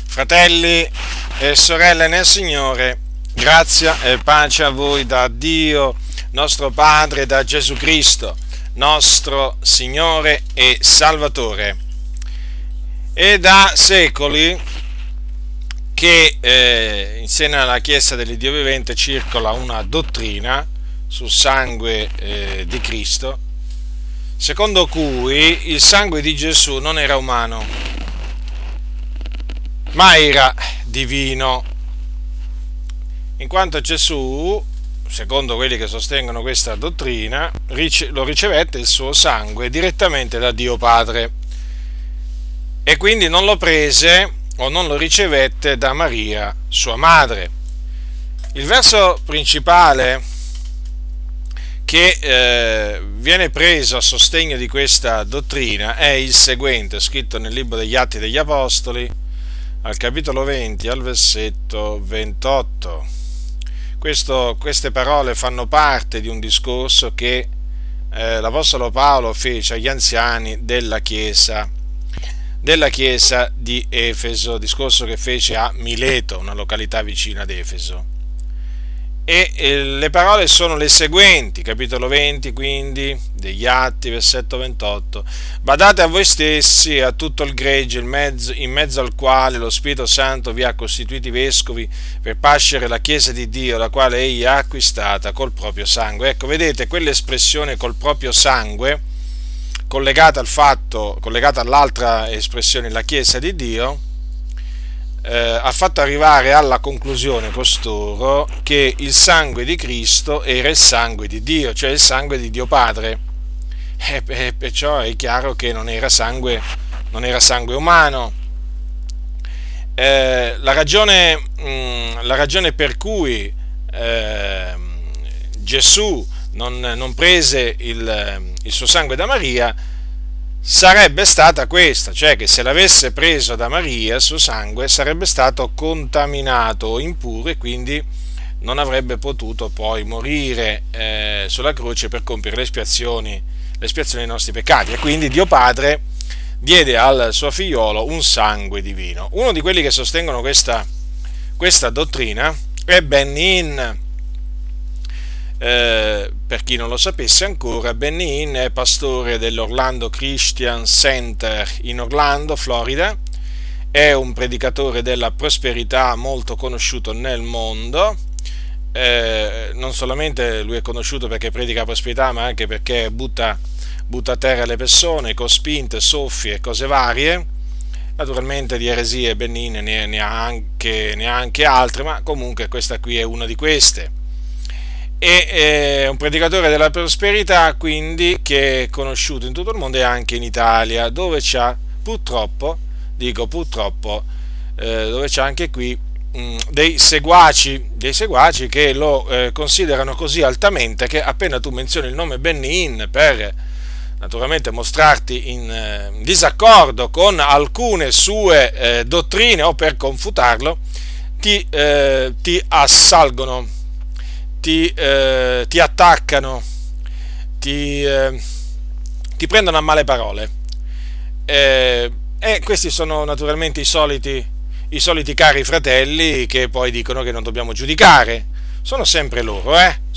Fratelli e sorelle nel Signore, grazia e pace a voi da Dio, nostro Padre, da Gesù Cristo, nostro Signore e Salvatore. È da secoli che in seno alla Chiesa dell'Iddio vivente circola una dottrina sul sangue di Cristo, secondo cui il sangue di Gesù non era umano, ma era divino, in quanto Gesù, secondo quelli che sostengono questa dottrina, lo ricevette il suo sangue direttamente da Dio Padre e quindi non lo prese o non lo ricevette da Maria, sua madre. Il verso principale che viene preso a sostegno di questa dottrina è il seguente, scritto nel libro degli Atti degli Apostoli, al capitolo 20, al versetto 28. Queste parole fanno parte di un discorso che l'Apostolo Paolo fece agli anziani della Chiesa di Efeso, discorso che fece a Mileto, una località vicina ad Efeso. E le parole sono le seguenti, capitolo 20 quindi degli Atti, versetto 28: badate a voi stessi e a tutto il gregge in mezzo al quale lo Spirito Santo vi ha costituiti vescovi per pascere la Chiesa di Dio, la quale egli ha acquistata col proprio sangue. Ecco, vedete, quell'espressione col proprio sangue, collegata all'altra espressione, la Chiesa di Dio, ha fatto arrivare alla conclusione costoro che il sangue di Cristo era il sangue di Dio, cioè il sangue di Dio Padre, e perciò è chiaro che non era sangue umano. La ragione per cui Gesù non prese il suo sangue da Maria sarebbe stata questa, cioè che se l'avesse preso da Maria il suo sangue sarebbe stato contaminato o impuro e quindi non avrebbe potuto poi morire sulla croce per compiere l'espiazione dei nostri peccati, e quindi Dio Padre diede al suo figliolo un sangue divino. Uno di quelli che sostengono questa dottrina è Benny Hinn. Per chi non lo sapesse ancora, Benny Hinn è pastore dell'Orlando Christian Center in Orlando, Florida. È un predicatore della prosperità molto conosciuto nel mondo. Non solamente lui è conosciuto perché predica prosperità, ma anche perché butta a terra le persone con spinte, soffi e cose varie. Naturalmente di eresie Benny Hinn ne ha anche altre, ma comunque questa qui è una di queste. È un predicatore della prosperità, quindi, che è conosciuto in tutto il mondo e anche in Italia, dove c'ha purtroppo, dove c'ha anche qui dei seguaci che lo considerano così altamente che appena tu menzioni il nome Benny Hinn per naturalmente mostrarti in disaccordo con alcune sue dottrine o per confutarlo, ti assalgono, ti attaccano, ti prendono a male parole, e questi sono naturalmente i soliti cari fratelli che poi dicono che non dobbiamo giudicare. Sono sempre loro,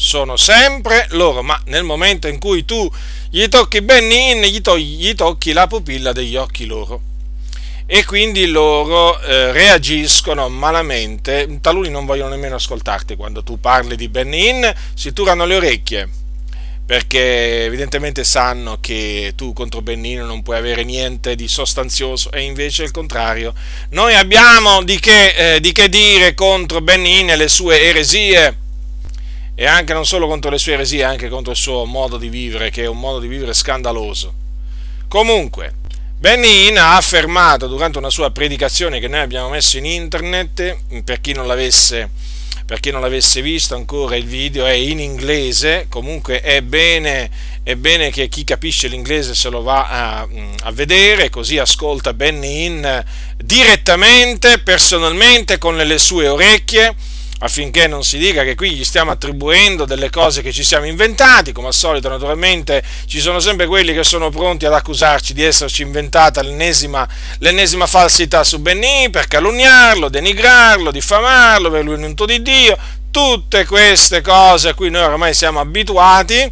ma nel momento in cui tu gli tocchi Benny Hinn, gli tocchi la pupilla degli occhi loro, e quindi loro reagiscono malamente. Taluni non vogliono nemmeno ascoltarti quando tu parli di Benny Hinn, si turano le orecchie, perché evidentemente sanno che tu contro Benny Hinn non puoi avere niente di sostanzioso, e invece il contrario. Noi abbiamo di che dire contro Benny Hinn e le sue eresie, e anche non solo contro le sue eresie, anche contro il suo modo di vivere, che è un modo di vivere scandaloso. Comunque, Benny Hinn ha affermato durante una sua predicazione che noi abbiamo messo in internet, per chi non l'avesse visto ancora, il video è in inglese. Comunque è bene che chi capisce l'inglese se lo va a vedere, così ascolta Benny Hinn direttamente, personalmente, con le sue orecchie, affinché non si dica che qui gli stiamo attribuendo delle cose che ci siamo inventati. Come al solito, naturalmente, ci sono sempre quelli che sono pronti ad accusarci di esserci inventata l'ennesima falsità su Bennì, per calunniarlo, denigrarlo, diffamarlo, per lui unto di Dio, tutte queste cose a cui noi ormai siamo abituati.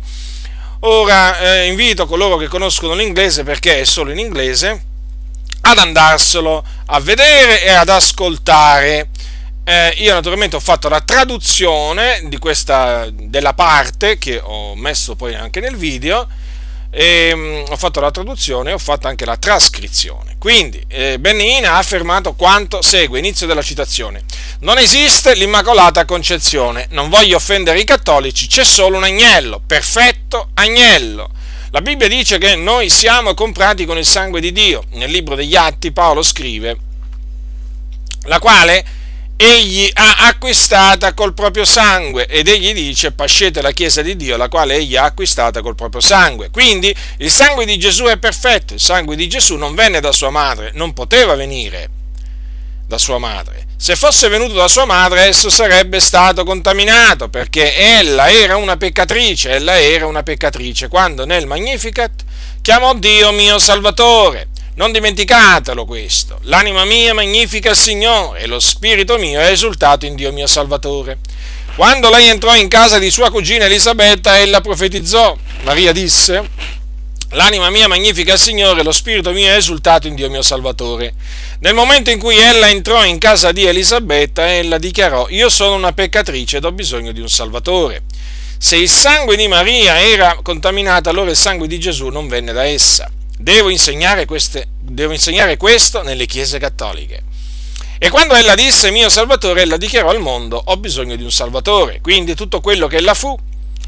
Ora invito coloro che conoscono l'inglese, perché è solo in inglese, ad andarselo a vedere e ad ascoltare. Io naturalmente ho fatto la traduzione della parte che ho messo poi anche nel video, e ho fatto la traduzione e ho fatto anche la trascrizione. Quindi Bennin ha affermato quanto segue, inizio della citazione: non esiste l'Immacolata Concezione, non voglio offendere i cattolici, c'è solo un agnello, perfetto agnello. La Bibbia dice che noi siamo comprati con il sangue di Dio. Nel libro degli Atti Paolo scrive: la quale egli ha acquistata col proprio sangue, ed egli dice: pascete la Chiesa di Dio, la quale egli ha acquistata col proprio sangue. Quindi il sangue di Gesù è perfetto, il sangue di Gesù non venne da sua madre, non poteva venire da sua madre. Se fosse venuto da sua madre, esso sarebbe stato contaminato, perché ella era una peccatrice, quando nel Magnificat chiamò Dio mio Salvatore. Non dimenticatelo questo: l'anima mia magnifica il Signore, e lo spirito mio è esultato in Dio mio Salvatore. Quando lei entrò in casa di sua cugina Elisabetta, ella profetizzò. Maria disse: l'anima mia magnifica il Signore, lo spirito mio è esultato in Dio mio Salvatore. Nel momento in cui ella entrò in casa di Elisabetta, ella dichiarò: io sono una peccatrice ed ho bisogno di un Salvatore. Se il sangue di Maria era contaminato, allora il sangue di Gesù non venne da essa. Devo insegnare questo nelle chiese cattoliche. E quando ella disse mio Salvatore, ella dichiarò al mondo: ho bisogno di un Salvatore. Quindi tutto quello che ella fu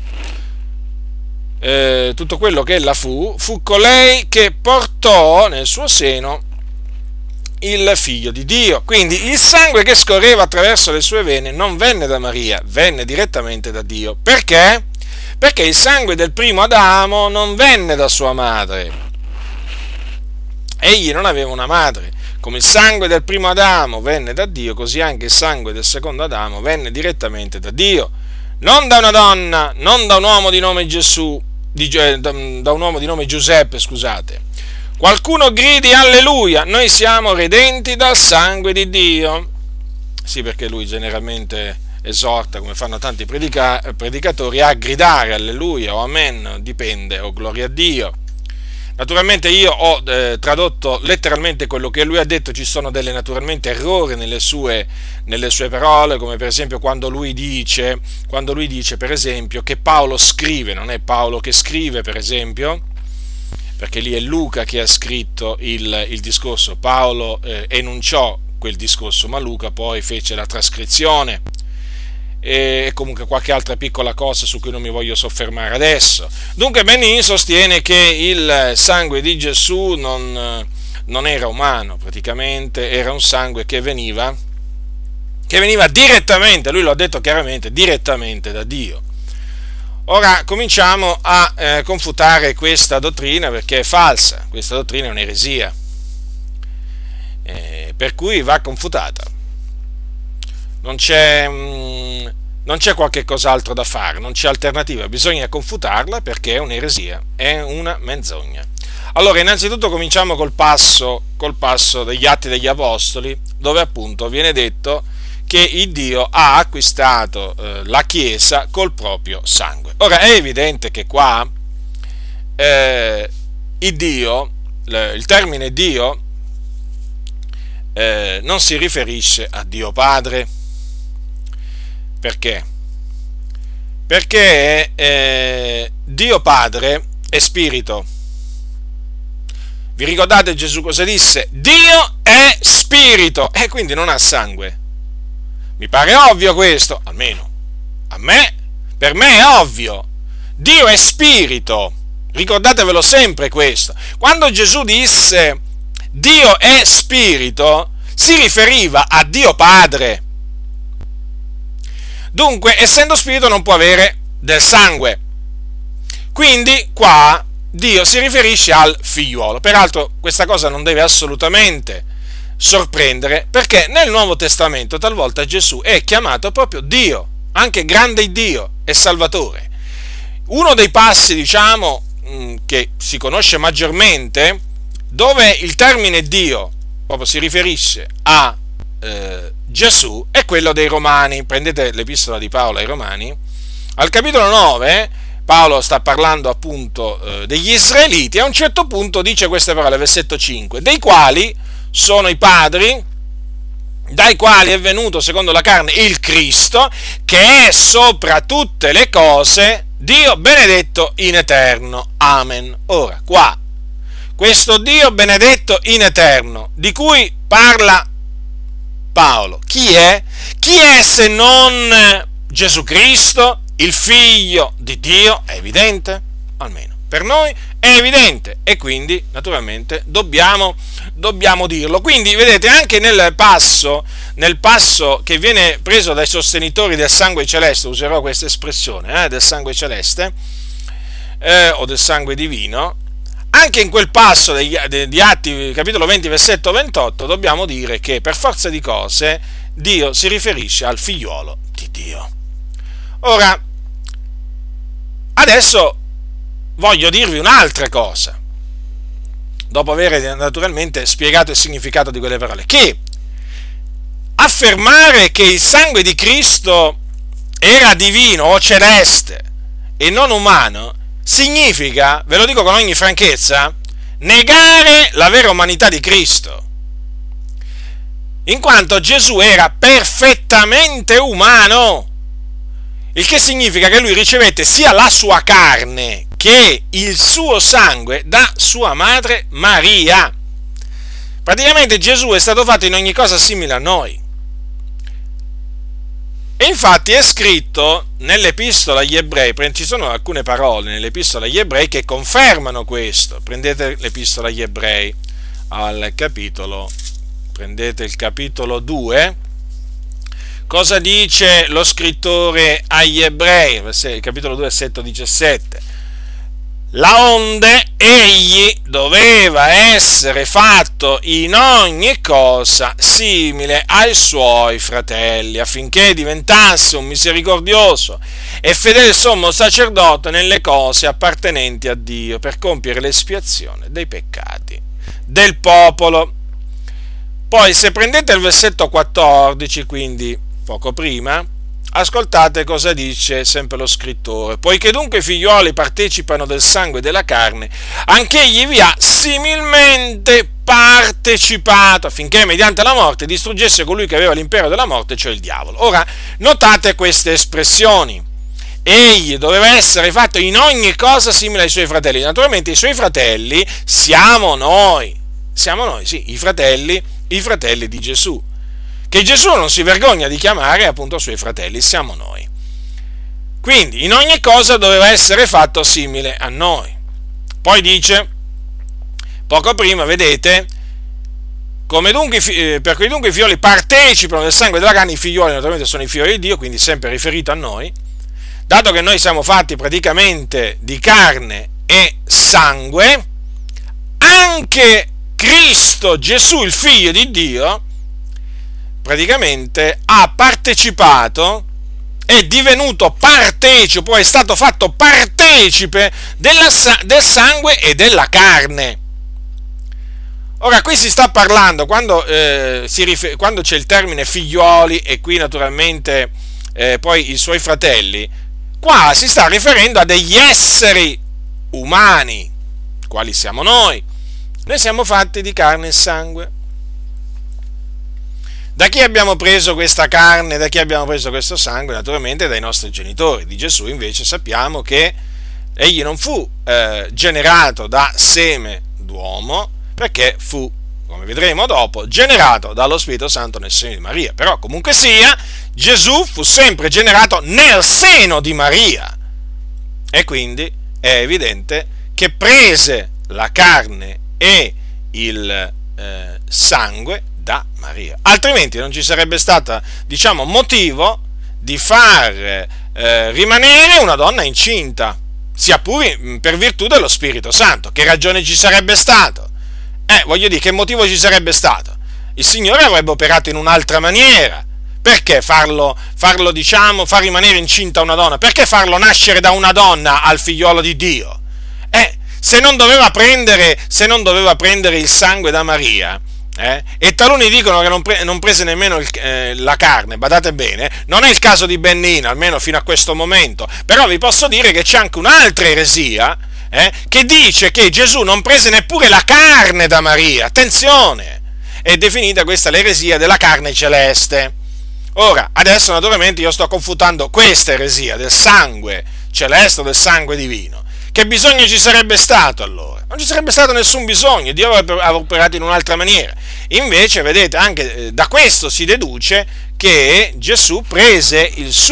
colei che portò nel suo seno il figlio di Dio. Quindi il sangue che scorreva attraverso le sue vene non venne da Maria, venne direttamente da Dio. Perché? Perché il sangue del primo Adamo non venne da sua madre. Egli non aveva una madre. Come il sangue del primo Adamo venne da Dio, così anche il sangue del secondo Adamo venne direttamente da Dio, non da una donna, non da un uomo di nome da un uomo di nome Giuseppe, scusate. Qualcuno gridi alleluia, noi siamo redenti dal sangue di Dio. Sì, perché lui generalmente esorta, come fanno tanti predicatori, a gridare alleluia o amen, dipende, o gloria a Dio. Naturalmente io ho tradotto letteralmente quello che lui ha detto. Ci sono naturalmente errori nelle sue parole, come per esempio quando lui dice per esempio che Paolo scrive, non è Paolo che scrive, per esempio, perché lì è Luca che ha scritto il discorso. Paolo enunciò quel discorso, ma Luca poi fece la trascrizione. E comunque qualche altra piccola cosa su cui non mi voglio soffermare adesso. Dunque Bennin sostiene che il sangue di Gesù non era umano, praticamente era un sangue che veniva direttamente, lui lo ha detto chiaramente, direttamente da Dio. Ora cominciamo a confutare questa dottrina, perché è falsa. Questa dottrina è un'eresia, per cui va confutata. Non c'è qualche cos'altro da fare, non c'è alternativa, bisogna confutarla perché è un'eresia, è una menzogna. Allora, innanzitutto cominciamo col passo degli Atti degli Apostoli, dove appunto viene detto che il Dio ha acquistato la Chiesa col proprio sangue. Ora, è evidente che qua il termine Dio non si riferisce a Dio Padre. Perché? Perché Dio Padre è spirito. Vi ricordate Gesù cosa disse? Dio è spirito, e quindi non ha sangue. Mi pare ovvio questo, almeno per me è ovvio. Dio è spirito, ricordatevelo sempre questo. Quando Gesù disse Dio è spirito, si riferiva a Dio Padre. Dunque, essendo spirito non può avere del sangue. Quindi qua Dio si riferisce al figliuolo. Peraltro questa cosa non deve assolutamente sorprendere, perché nel Nuovo Testamento talvolta Gesù è chiamato proprio Dio, anche grande Dio e Salvatore. Uno dei passi, diciamo, che si conosce maggiormente, dove il termine Dio proprio si riferisce a Gesù, è quello dei Romani. Prendete l'epistola di Paolo ai Romani, al capitolo 9, Paolo sta parlando appunto degli Israeliti, e a un certo punto dice queste parole, versetto 5, dei quali sono i padri, dai quali è venuto secondo la carne il Cristo, che è sopra tutte le cose, Dio benedetto in eterno. Amen. Ora, qua, questo Dio benedetto in eterno, di cui parla Paolo, chi è? Chi è se non Gesù Cristo, il Figlio di Dio? È evidente, almeno per noi è evidente, e quindi naturalmente dobbiamo dirlo. Quindi vedete, anche nel passo che viene preso dai sostenitori del sangue celeste, userò questa espressione, del sangue celeste, o del sangue divino, anche in quel passo di Atti, capitolo 20, versetto 28, dobbiamo dire che per forza di cose Dio si riferisce al figliuolo di Dio. Ora, adesso voglio dirvi un'altra cosa, dopo aver naturalmente spiegato il significato di quelle parole, che affermare che il sangue di Cristo era divino o celeste e non umano significa, ve lo dico con ogni franchezza, negare la vera umanità di Cristo, in quanto Gesù era perfettamente umano, il che significa che lui ricevette sia la sua carne che il suo sangue da sua madre Maria. Praticamente Gesù è stato fatto in ogni cosa simile a noi. E infatti è scritto nell'epistola agli ebrei, ci sono alcune parole nell'epistola agli ebrei che confermano questo. Prendete l'epistola agli ebrei prendete il capitolo 2, cosa dice lo scrittore agli ebrei, il capitolo 2, versetto 17. Laonde egli doveva essere fatto in ogni cosa simile ai suoi fratelli, affinché diventasse un misericordioso e fedele sommo sacerdote nelle cose appartenenti a Dio, per compiere l'espiazione dei peccati del popolo. Poi, se prendete il versetto 14, quindi poco prima, ascoltate cosa dice sempre lo scrittore. Poiché dunque i figlioli partecipano del sangue e della carne, anche egli vi ha similmente partecipato, affinché mediante la morte distruggesse colui che aveva l'impero della morte, cioè il diavolo. Ora, notate queste espressioni. Egli doveva essere fatto in ogni cosa simile ai suoi fratelli. Naturalmente i suoi fratelli siamo noi, sì, i fratelli di Gesù, che Gesù non si vergogna di chiamare appunto suoi fratelli, siamo noi. Quindi in ogni cosa doveva essere fatto simile a noi. Poi dice, poco prima, vedete, per cui dunque i figlioli partecipano del sangue della carne, i figlioli naturalmente sono i figli di Dio, quindi sempre riferito a noi, dato che noi siamo fatti praticamente di carne e sangue, anche Cristo Gesù, il figlio di Dio, praticamente ha partecipato, è divenuto partecipe, è stato fatto partecipe del sangue e della carne. Ora, qui si sta parlando, quando c'è il termine figlioli e qui naturalmente poi i suoi fratelli, qua si sta riferendo a degli esseri umani, quali siamo noi. Noi siamo fatti di carne e sangue. Da chi abbiamo preso questa carne, da chi abbiamo preso questo sangue? Naturalmente dai nostri genitori. Di Gesù invece sappiamo che egli non fu generato da seme d'uomo, perché fu, come vedremo dopo, generato dallo Spirito Santo nel seno di Maria. Però comunque sia, Gesù fu sempre generato nel seno di Maria, e quindi è evidente che prese la carne e il sangue da Maria, altrimenti non ci sarebbe stato, motivo di far rimanere una donna incinta, sia pure per virtù dello Spirito Santo. Che ragione ci sarebbe stato? Voglio dire, che motivo ci sarebbe stato? il Signore avrebbe operato in un'altra maniera. Perché diciamo, far rimanere incinta una donna? Perché farlo nascere da una donna al figliolo di Dio? Se non doveva prendere il sangue da Maria, e taluni dicono che non prese nemmeno la carne, badate bene, non è il caso di Bennina, almeno fino a questo momento, però vi posso dire che c'è anche un'altra eresia, che dice che Gesù non prese neppure la carne da Maria. Attenzione! È definita questa l'eresia della carne celeste. Ora, adesso naturalmente io sto confutando questa eresia del sangue celeste o del sangue divino. Che bisogno ci sarebbe stato allora? Non ci sarebbe stato nessun bisogno, Dio aveva operato in un'altra maniera. Invece, vedete, anche da questo si deduce che Gesù prese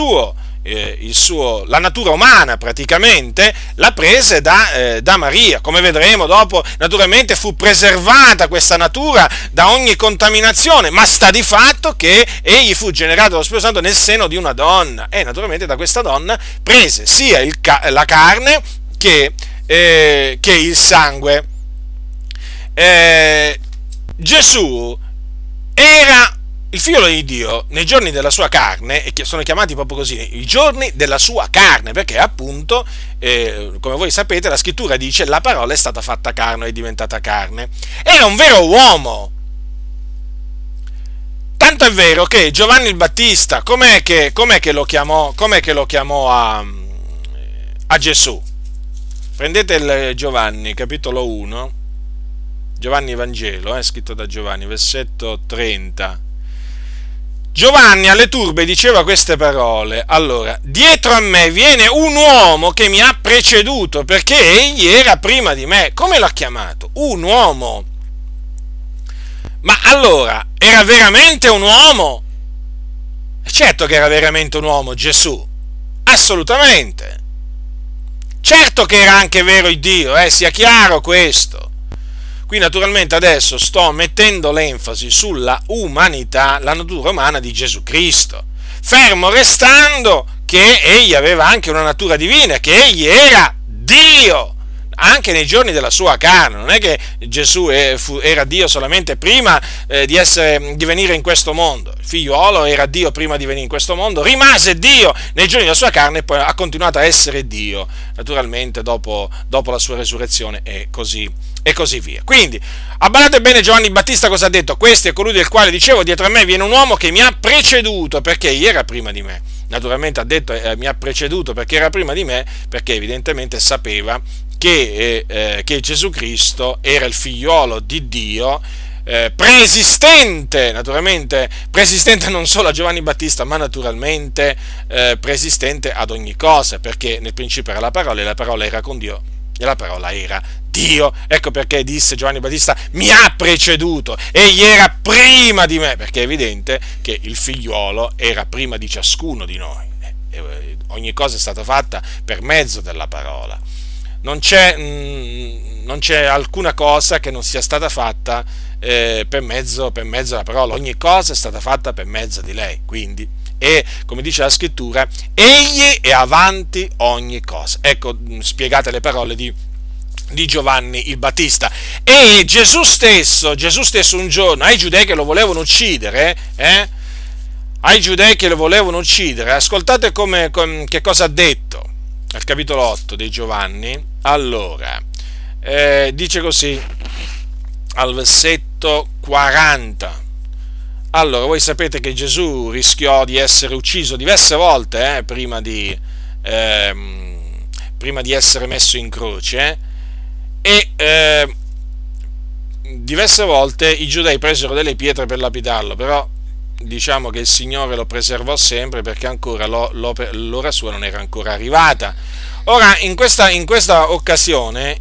la natura umana praticamente, la prese da Maria. Come vedremo dopo, naturalmente fu preservata questa natura da ogni contaminazione, ma sta di fatto che egli fu generato dallo Spirito Santo nel seno di una donna, e naturalmente da questa donna prese sia la carne che il sangue. Gesù era il figlio di Dio nei giorni della sua carne, e che sono chiamati proprio così, i giorni della sua carne, perché appunto, come voi sapete, la scrittura dice: la parola è stata fatta carne, è diventata carne. Era un vero uomo. Tanto è vero che Giovanni il Battista, com'è che lo chiamò a Gesù? Prendete il Giovanni, capitolo 1, Giovanni Vangelo, scritto da Giovanni, versetto 30. Giovanni alle turbe diceva queste parole: allora, dietro a me viene un uomo che mi ha preceduto, perché egli era prima di me. Come l'ha chiamato? Un uomo. Ma allora, era veramente un uomo? Certo che era veramente un uomo Gesù, assolutamente. Certo che era anche vero il Dio, sia chiaro questo. Qui naturalmente adesso sto mettendo l'enfasi sulla umanità, la natura umana di Gesù Cristo, fermo restando che egli aveva anche una natura divina, che egli era Dio, anche nei giorni della sua carne. Non è che Gesù era Dio solamente prima di venire in questo mondo. Il figliuolo era Dio prima di venire in questo mondo, rimase Dio nei giorni della sua carne e poi ha continuato a essere Dio, naturalmente dopo la sua resurrezione e così via. Quindi, badate bene, Giovanni Battista cosa ha detto? Questo è colui del quale dicevo: dietro a me viene un uomo che mi ha preceduto, perché egli era prima di me. Naturalmente ha detto mi ha preceduto perché era prima di me, perché evidentemente sapeva che Gesù Cristo era il figliolo di Dio, preesistente, naturalmente preesistente non solo a Giovanni Battista, ma naturalmente preesistente ad ogni cosa, perché nel principio era la parola, e la parola era con Dio, e la parola era Dio. Ecco perché disse Giovanni Battista: mi ha preceduto, egli era prima di me, perché è evidente che il figliuolo era prima di ciascuno di noi. Ogni cosa è stata fatta per mezzo della parola. Non c'è alcuna cosa che non sia stata fatta per mezzo della parola. Ogni cosa è stata fatta per mezzo di lei. Quindi, e come dice la scrittura, egli è avanti ogni cosa. Ecco spiegate le parole di Giovanni il Battista. E Gesù stesso un giorno ai giudei che lo volevano uccidere, ascoltate che cosa ha detto al capitolo 8 di Giovanni. Allora, dice così al versetto 40. Allora, voi sapete che Gesù rischiò di essere ucciso diverse volte prima di essere messo in croce, e diverse volte i giudei presero delle pietre per lapidarlo, però diciamo che il Signore lo preservò sempre, perché ancora l'ora sua non era ancora arrivata. Ora, in questa occasione,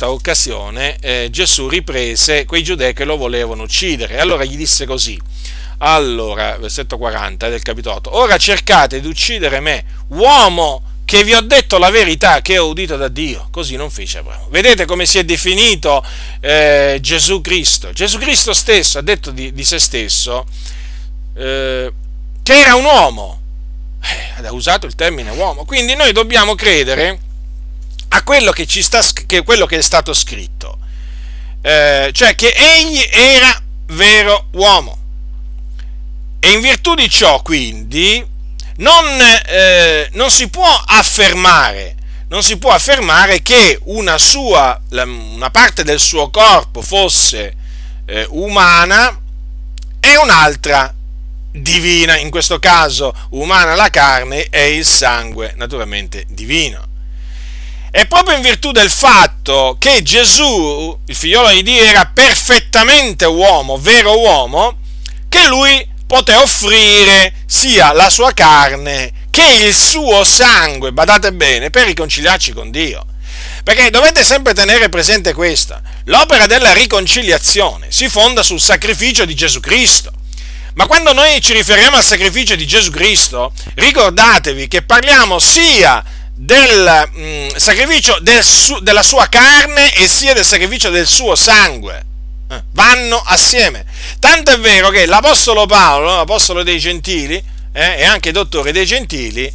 Gesù riprese quei giudei che lo volevano uccidere, e allora gli disse così. Allora, versetto 40 del capitolo 8: ora cercate di uccidere me, uomo che vi ho detto la verità che ho udito da Dio. Così non fece Abramo. Vedete come si è definito Gesù Cristo? Gesù Cristo stesso ha detto di se stesso che era un uomo. Ha usato il termine uomo. Quindi noi dobbiamo credere a quello che è stato scritto, cioè che egli era vero uomo. E in virtù di ciò, quindi, non si può affermare che una parte del suo corpo fosse umana e un'altra divina. In questo caso umana la carne e il sangue naturalmente divino. È proprio in virtù del fatto che Gesù, il figliolo di Dio, era perfettamente uomo, vero uomo, che lui poté offrire sia la sua carne che il suo sangue, badate bene, per riconciliarci con Dio. Perché dovete sempre tenere presente questa: l'opera della riconciliazione si fonda sul sacrificio di Gesù Cristo. Ma quando noi ci riferiamo al sacrificio di Gesù Cristo, ricordatevi che parliamo sia del sacrificio della sua carne e sia del sacrificio del suo sangue. Vanno assieme. Tanto è vero che l'Apostolo Paolo, l'Apostolo dei Gentili, e anche dottore dei Gentili,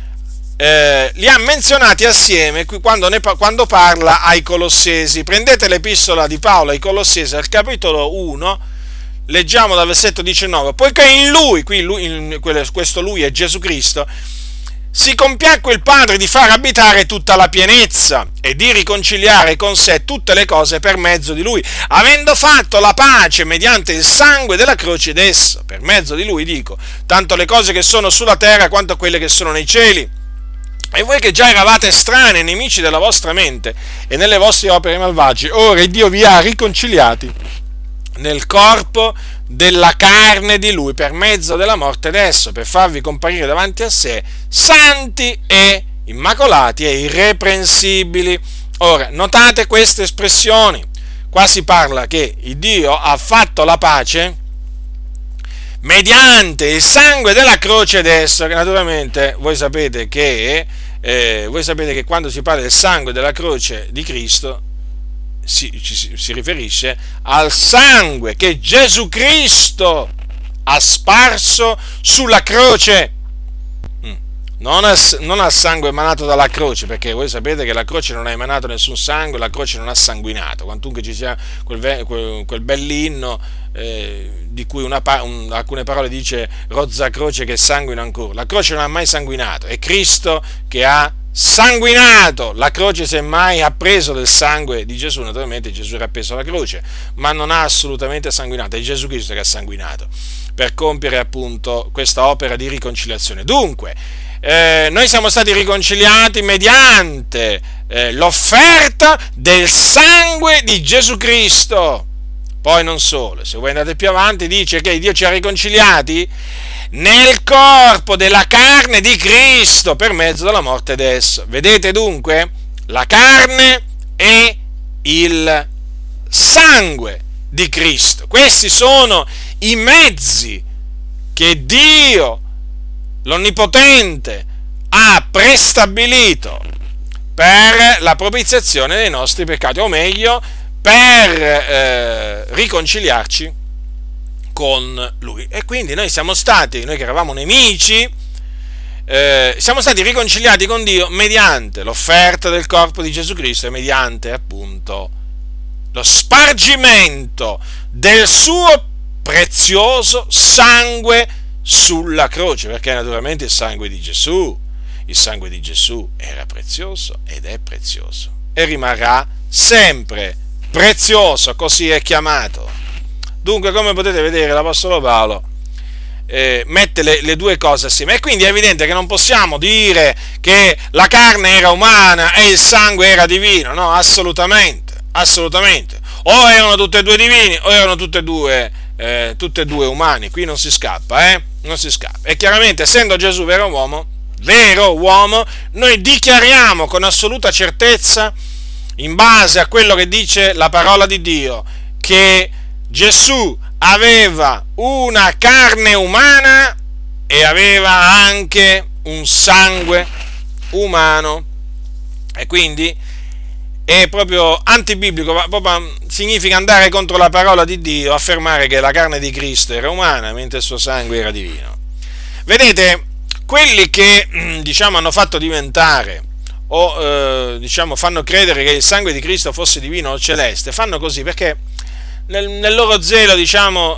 li ha menzionati assieme quando parla ai Colossesi. Prendete l'epistola di Paolo ai Colossesi al capitolo 1, leggiamo dal versetto 19: poiché in lui, questo lui è Gesù Cristo, si compiacque il Padre di far abitare tutta la pienezza e di riconciliare con sé tutte le cose per mezzo di Lui, avendo fatto la pace mediante il sangue della croce d'esso. Per mezzo di Lui, dico, tanto le cose che sono sulla terra quanto quelle che sono nei cieli. E voi che già eravate estranei, nemici della vostra mente e nelle vostre opere malvagie, ora Dio vi ha riconciliati nel corpo della carne di Lui per mezzo della morte d'esso, per farvi comparire davanti a sé santi e immacolati e irreprensibili. Ora, notate queste espressioni. Qua si parla che il Dio ha fatto la pace mediante il sangue della croce d'esso, che naturalmente voi sapete che quando si parla del sangue della croce di Cristo si riferisce al sangue che Gesù Cristo ha sparso sulla croce, non al sangue emanato dalla croce, perché voi sapete che la croce non ha emanato nessun sangue, la croce non ha sanguinato, quantunque ci sia quel bell'inno di cui alcune parole dice rozza croce che sanguina ancora. La croce non ha mai sanguinato, è Cristo che ha sanguinato. La croce semmai ha preso del sangue di Gesù, naturalmente Gesù era appeso alla croce, ma non ha assolutamente sanguinato, è Gesù Cristo che ha sanguinato per compiere appunto questa opera di riconciliazione. Dunque noi siamo stati riconciliati mediante l'offerta del sangue di Gesù Cristo. Poi non solo, se voi andate più avanti dice che Dio ci ha riconciliati nel corpo della carne di Cristo per mezzo della morte d'esso. Vedete dunque? La carne e il sangue di Cristo. Questi sono i mezzi che Dio, l'Onnipotente, ha prestabilito per la propiziazione dei nostri peccati, o meglio, per riconciliarci con Lui. E quindi noi che eravamo nemici, siamo stati riconciliati con Dio mediante l'offerta del corpo di Gesù Cristo e mediante appunto lo spargimento del suo prezioso sangue sulla croce, perché naturalmente il sangue di Gesù era prezioso ed è prezioso e rimarrà sempre prezioso, così è chiamato. Dunque, come potete vedere, l'Apostolo Paolo mette le due cose assieme, e quindi è evidente che non possiamo dire che la carne era umana e il sangue era divino. No, assolutamente. O erano tutte e due divini o erano tutte e due umani. Qui non si scappa, non si scappa. E chiaramente, essendo Gesù vero uomo, noi dichiariamo con assoluta certezza, in base a quello che dice la parola di Dio, che Gesù aveva una carne umana e aveva anche un sangue umano, e quindi è proprio antibiblico, proprio significa andare contro la parola di Dio, affermare che la carne di Cristo era umana mentre il suo sangue era divino. Vedete, quelli che hanno fatto diventare o fanno credere che il sangue di Cristo fosse divino o celeste, fanno così perché nel loro zelo, diciamo,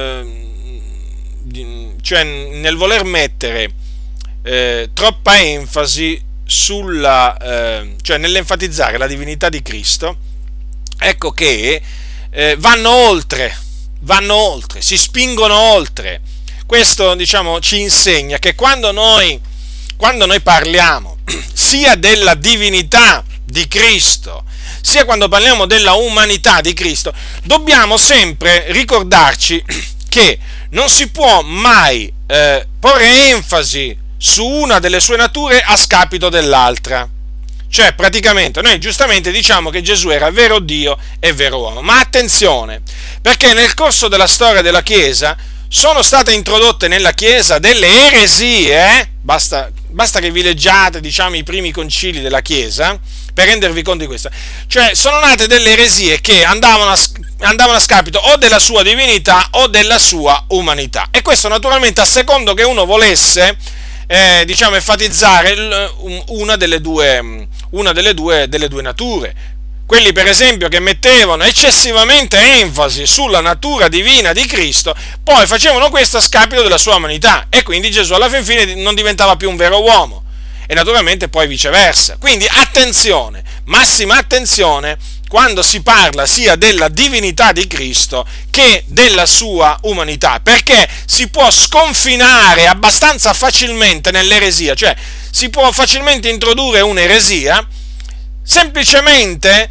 cioè nel voler mettere troppa enfasi cioè nell'enfatizzare la divinità di Cristo, ecco che vanno oltre, si spingono oltre. Questo, diciamo, ci insegna che quando noi parliamo sia della divinità di Cristo, sia quando parliamo della umanità di Cristo, dobbiamo sempre ricordarci che non si può mai porre enfasi su una delle sue nature a scapito dell'altra. Cioè, praticamente, noi giustamente diciamo che Gesù era vero Dio e vero uomo, ma attenzione, perché nel corso della storia della Chiesa sono state introdotte nella Chiesa delle eresie, basta che vi leggiate, diciamo, i primi concili della Chiesa, per rendervi conto di questo. Cioè, sono nate delle eresie che andavano a scapito o della sua divinità o della sua umanità, e questo naturalmente a secondo che uno volesse, diciamo, enfatizzare una delle due nature. Quelli, per esempio, che mettevano eccessivamente enfasi sulla natura divina di Cristo, poi facevano questo a scapito della sua umanità, e quindi Gesù alla fine non diventava più un vero uomo, e naturalmente poi viceversa. Quindi attenzione, massima attenzione, quando si parla sia della divinità di Cristo che della sua umanità, perché si può sconfinare abbastanza facilmente nell'eresia, cioè si può facilmente introdurre un'eresia semplicemente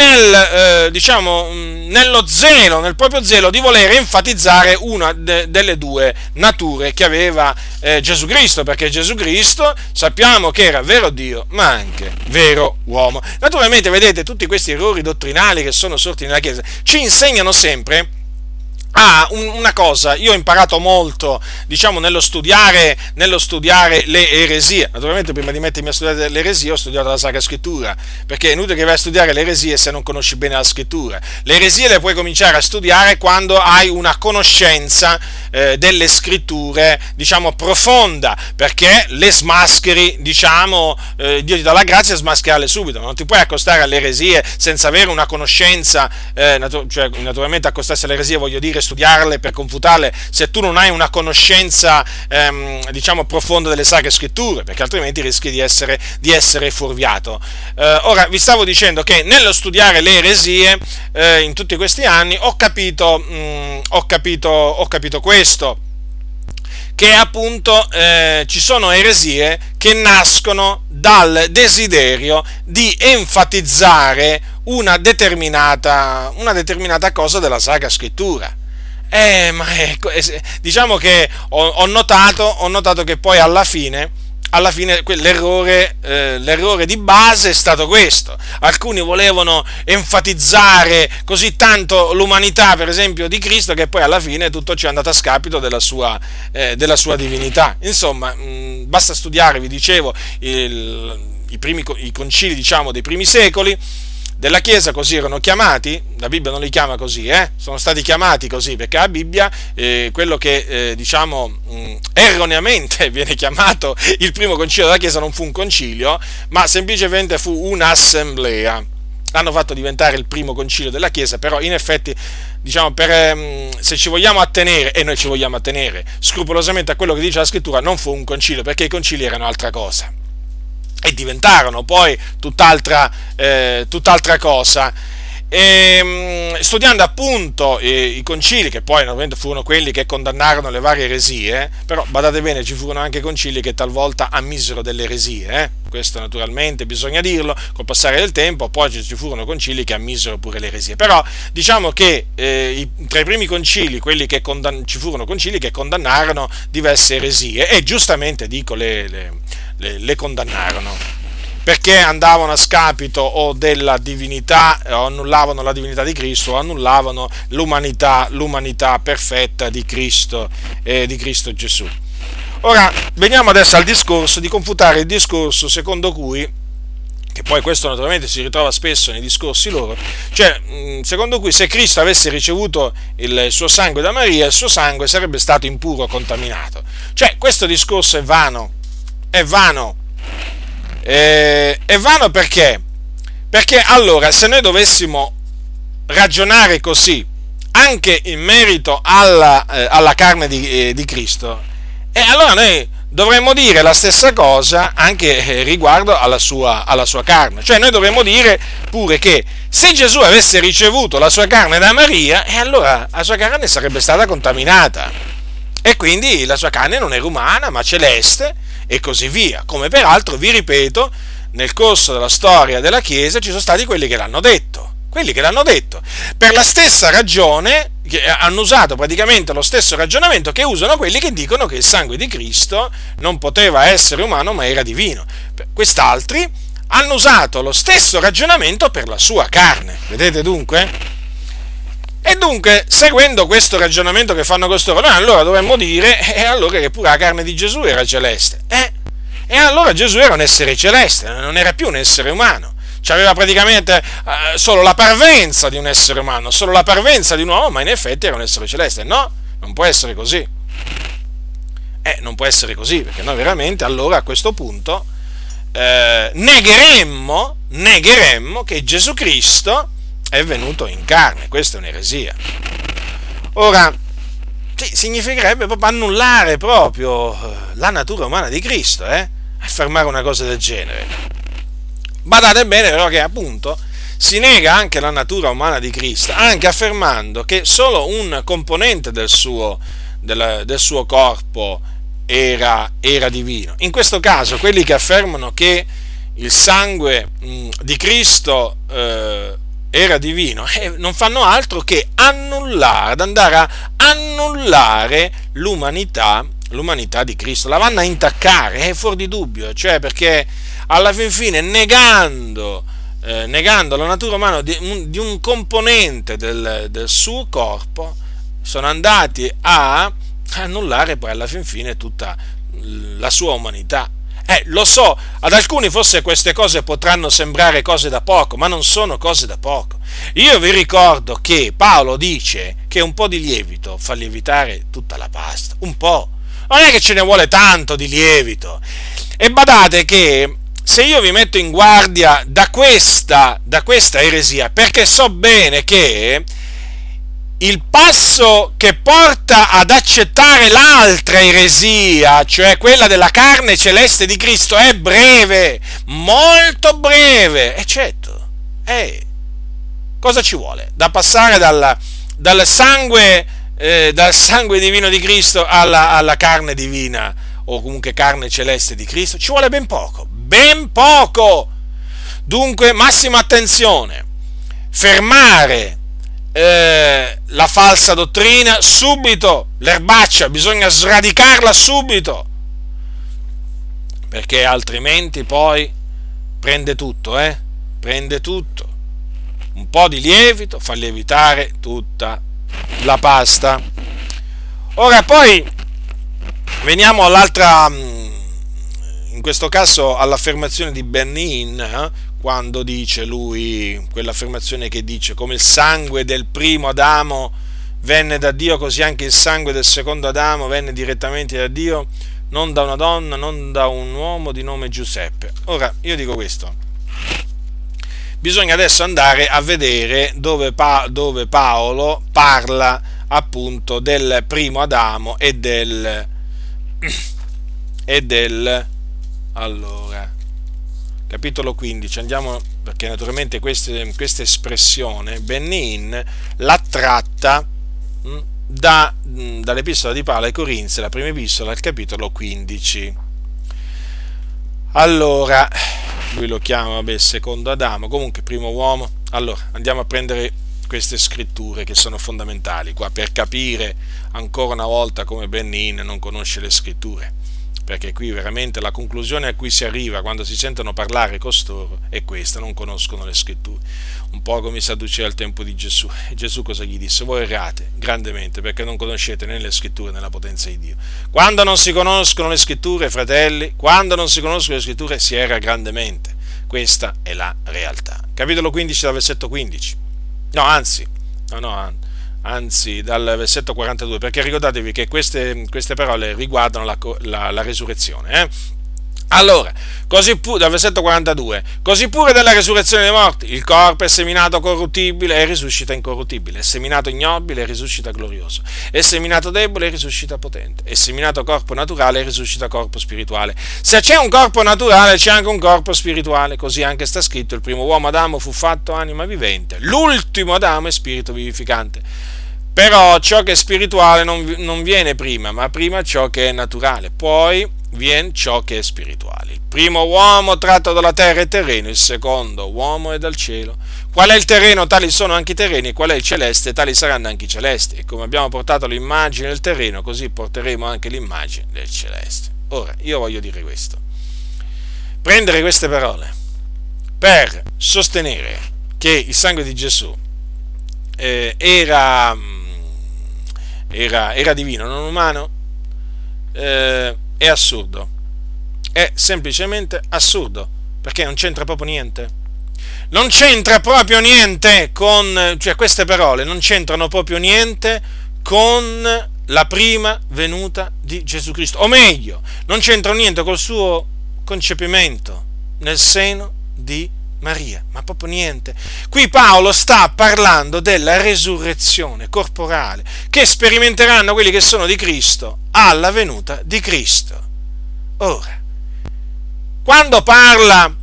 nel proprio zelo di voler enfatizzare una delle due nature che aveva Gesù Cristo, perché Gesù Cristo sappiamo che era vero Dio ma anche vero uomo. Naturalmente, vedete, tutti questi errori dottrinali che sono sorti nella Chiesa ci insegnano sempre una cosa. Io ho imparato molto, diciamo, nello studiare le eresie. Naturalmente, prima di mettermi a studiare le eresie ho studiato la Sacra Scrittura, perché è inutile che vai a studiare le eresie se non conosci bene la Scrittura. Le eresie le puoi cominciare a studiare quando hai una conoscenza delle Scritture, diciamo, profonda, perché le smascheri, diciamo, Dio ti dà la grazia a smascherarle subito. Non ti puoi accostare alle eresie senza avere una conoscenza, cioè naturalmente accostarsi alle eresie, voglio dire, studiarle per confutarle, se tu non hai una conoscenza diciamo profonda delle Sacre Scritture, perché altrimenti rischi di essere fuorviato. Ora vi stavo dicendo che nello studiare le eresie in tutti questi anni ho capito questo, che appunto ci sono eresie che nascono dal desiderio di enfatizzare una determinata cosa della Sacra Scrittura. Diciamo che ho notato che poi alla fine l'errore di base è stato questo. Alcuni volevano enfatizzare così tanto l'umanità, per esempio, di Cristo, che poi alla fine tutto ciò è andato a scapito della sua divinità. Insomma, basta studiare, vi dicevo, i concili, diciamo, dei primi secoli della Chiesa, così erano chiamati. La Bibbia non li chiama così, sono stati chiamati così perché la Bibbia, quello che diciamo erroneamente viene chiamato il primo concilio della Chiesa, non fu un concilio, ma semplicemente fu un'assemblea. L'hanno fatto diventare il primo concilio della Chiesa, però in effetti, diciamo, se ci vogliamo attenere, e noi ci vogliamo attenere scrupolosamente a quello che dice la Scrittura, non fu un concilio, perché i concili erano altra cosa e diventarono poi tutt'altra cosa. Studiando appunto i concili, che poi naturalmente furono quelli che condannarono le varie eresie, però badate bene, ci furono anche concili che talvolta ammisero delle eresie, questo naturalmente bisogna dirlo, col passare del tempo poi ci furono concili che ammisero pure le eresie, però diciamo che tra i primi concili, ci furono concili che condannarono diverse eresie, e giustamente dico le condannarono, perché andavano a scapito o della divinità, o annullavano la divinità di Cristo, o annullavano l'umanità perfetta di Cristo Gesù. Ora veniamo adesso al discorso, di confutare il discorso secondo cui, che poi questo naturalmente si ritrova spesso nei discorsi loro, cioè secondo cui se Cristo avesse ricevuto il suo sangue da Maria, il suo sangue sarebbe stato impuro o contaminato. Cioè, questo discorso è vano. È vano perché? Perché allora, se noi dovessimo ragionare così, anche in merito alla carne di Cristo, e allora noi dovremmo dire la stessa cosa anche riguardo alla sua carne. Cioè noi dovremmo dire pure che se Gesù avesse ricevuto la sua carne da Maria, e allora la sua carne sarebbe stata contaminata, e quindi la sua carne non era umana ma celeste, e così via. Come peraltro, vi ripeto, nel corso della storia della Chiesa ci sono stati quelli che l'hanno detto, per la stessa ragione, che hanno usato praticamente lo stesso ragionamento che usano quelli che dicono che il sangue di Cristo non poteva essere umano ma era divino. Quest'altri hanno usato lo stesso ragionamento per la sua carne, vedete dunque? E dunque, seguendo questo ragionamento che fanno costoro, noi allora dovremmo dire allora che pure la carne di Gesù era celeste. E allora Gesù era un essere celeste, non era più un essere umano. C'aveva praticamente solo la parvenza di un essere umano, solo la parvenza di un uomo, ma in effetti era un essere celeste. No, non può essere così. Non può essere così, perché noi veramente allora a questo punto negheremmo che Gesù Cristo è venuto in carne. Questa è un'eresia. Ora, significherebbe proprio annullare proprio la natura umana di Cristo, affermare una cosa del genere. Badate bene però che appunto si nega anche la natura umana di Cristo, anche affermando che solo un componente del suo corpo era divino. In questo caso quelli che affermano che il sangue di Cristo era divino non fanno altro che andare a annullare l'umanità di Cristo, la vanno a intaccare, è fuori di dubbio, cioè perché alla fin fine negando la natura umana di un componente del suo corpo, sono andati a annullare poi alla fin fine tutta la sua umanità. Lo so, ad alcuni forse queste cose potranno sembrare cose da poco, ma non sono cose da poco. Io vi ricordo che Paolo dice che un po' di lievito fa lievitare tutta la pasta, un po'. Non è che ce ne vuole tanto di lievito. E badate che se io vi metto in guardia da questa eresia, perché so bene che il passo che porta ad accettare l'altra eresia, cioè quella della carne celeste di Cristo, è breve, molto breve. E certo, cosa ci vuole? Da passare dal sangue divino di Cristo alla carne divina, o comunque carne celeste di Cristo? Ci vuole ben poco. Dunque, massima attenzione, fermare la falsa dottrina subito, l'erbaccia bisogna sradicarla subito, perché altrimenti poi prende tutto, un po' di lievito fa lievitare tutta la pasta. Ora poi veniamo all'altra, in questo caso all'affermazione di Benny Hinn, quando dice lui, quell'affermazione che dice: come il sangue del primo Adamo venne da Dio, così anche il sangue del secondo Adamo venne direttamente da Dio, non da una donna, non da un uomo di nome Giuseppe. Ora, io dico questo: bisogna adesso andare a vedere dove Paolo parla appunto del primo Adamo e allora, capitolo 15, andiamo, perché naturalmente questa espressione Benny Hinn la tratta dall'epistola di Paolo ai Corinzi, la prima epistola, al capitolo 15. Allora, lui lo chiama secondo Adamo, comunque primo uomo. Allora, andiamo a prendere queste scritture che sono fondamentali qua per capire ancora una volta come Benny Hinn non conosce le scritture, perché qui veramente la conclusione a cui si arriva quando si sentono parlare costoro è questa: non conoscono le scritture, un po' come i Sadducei al tempo di Gesù. E Gesù cosa gli disse? Voi errate grandemente perché non conoscete né le scritture né la potenza di Dio. Quando non si conoscono le scritture, fratelli, si erra grandemente. Questa è la realtà. Capitolo 15 dal versetto 15. Anzi, dal versetto 42, perché ricordatevi che queste parole riguardano la resurrezione. Allora, dal versetto 42, così pure della resurrezione dei morti, il corpo è seminato corruttibile e risuscita incorruttibile, è seminato ignobile e risuscita glorioso, è seminato debole e risuscita potente, è seminato corpo naturale e risuscita corpo spirituale. Se c'è un corpo naturale c'è anche un corpo spirituale, così anche sta scritto, il primo uomo Adamo fu fatto anima vivente, l'ultimo Adamo è spirito vivificante. Però ciò che è spirituale non viene prima, ma prima ciò che è naturale, poi viene ciò che è spirituale. Il primo uomo tratto dalla terra è terreno, il secondo uomo è dal cielo. Qual è il terreno? Tali sono anche i terreni, e qual è il celeste? Tali saranno anche i celesti. E come abbiamo portato l'immagine del terreno, così porteremo anche l'immagine del celeste. Ora, io voglio dire questo. Prendere queste parole per sostenere che il sangue di Gesù era divino, non umano, è assurdo, è semplicemente assurdo, perché non c'entra proprio niente, cioè queste parole non c'entrano proprio niente con la prima venuta di Gesù Cristo, o meglio, non c'entrano niente col suo concepimento nel seno di Maria, ma proprio niente. Qui Paolo sta parlando della resurrezione corporale che sperimenteranno quelli che sono di Cristo alla venuta di Cristo. Ora, quando parla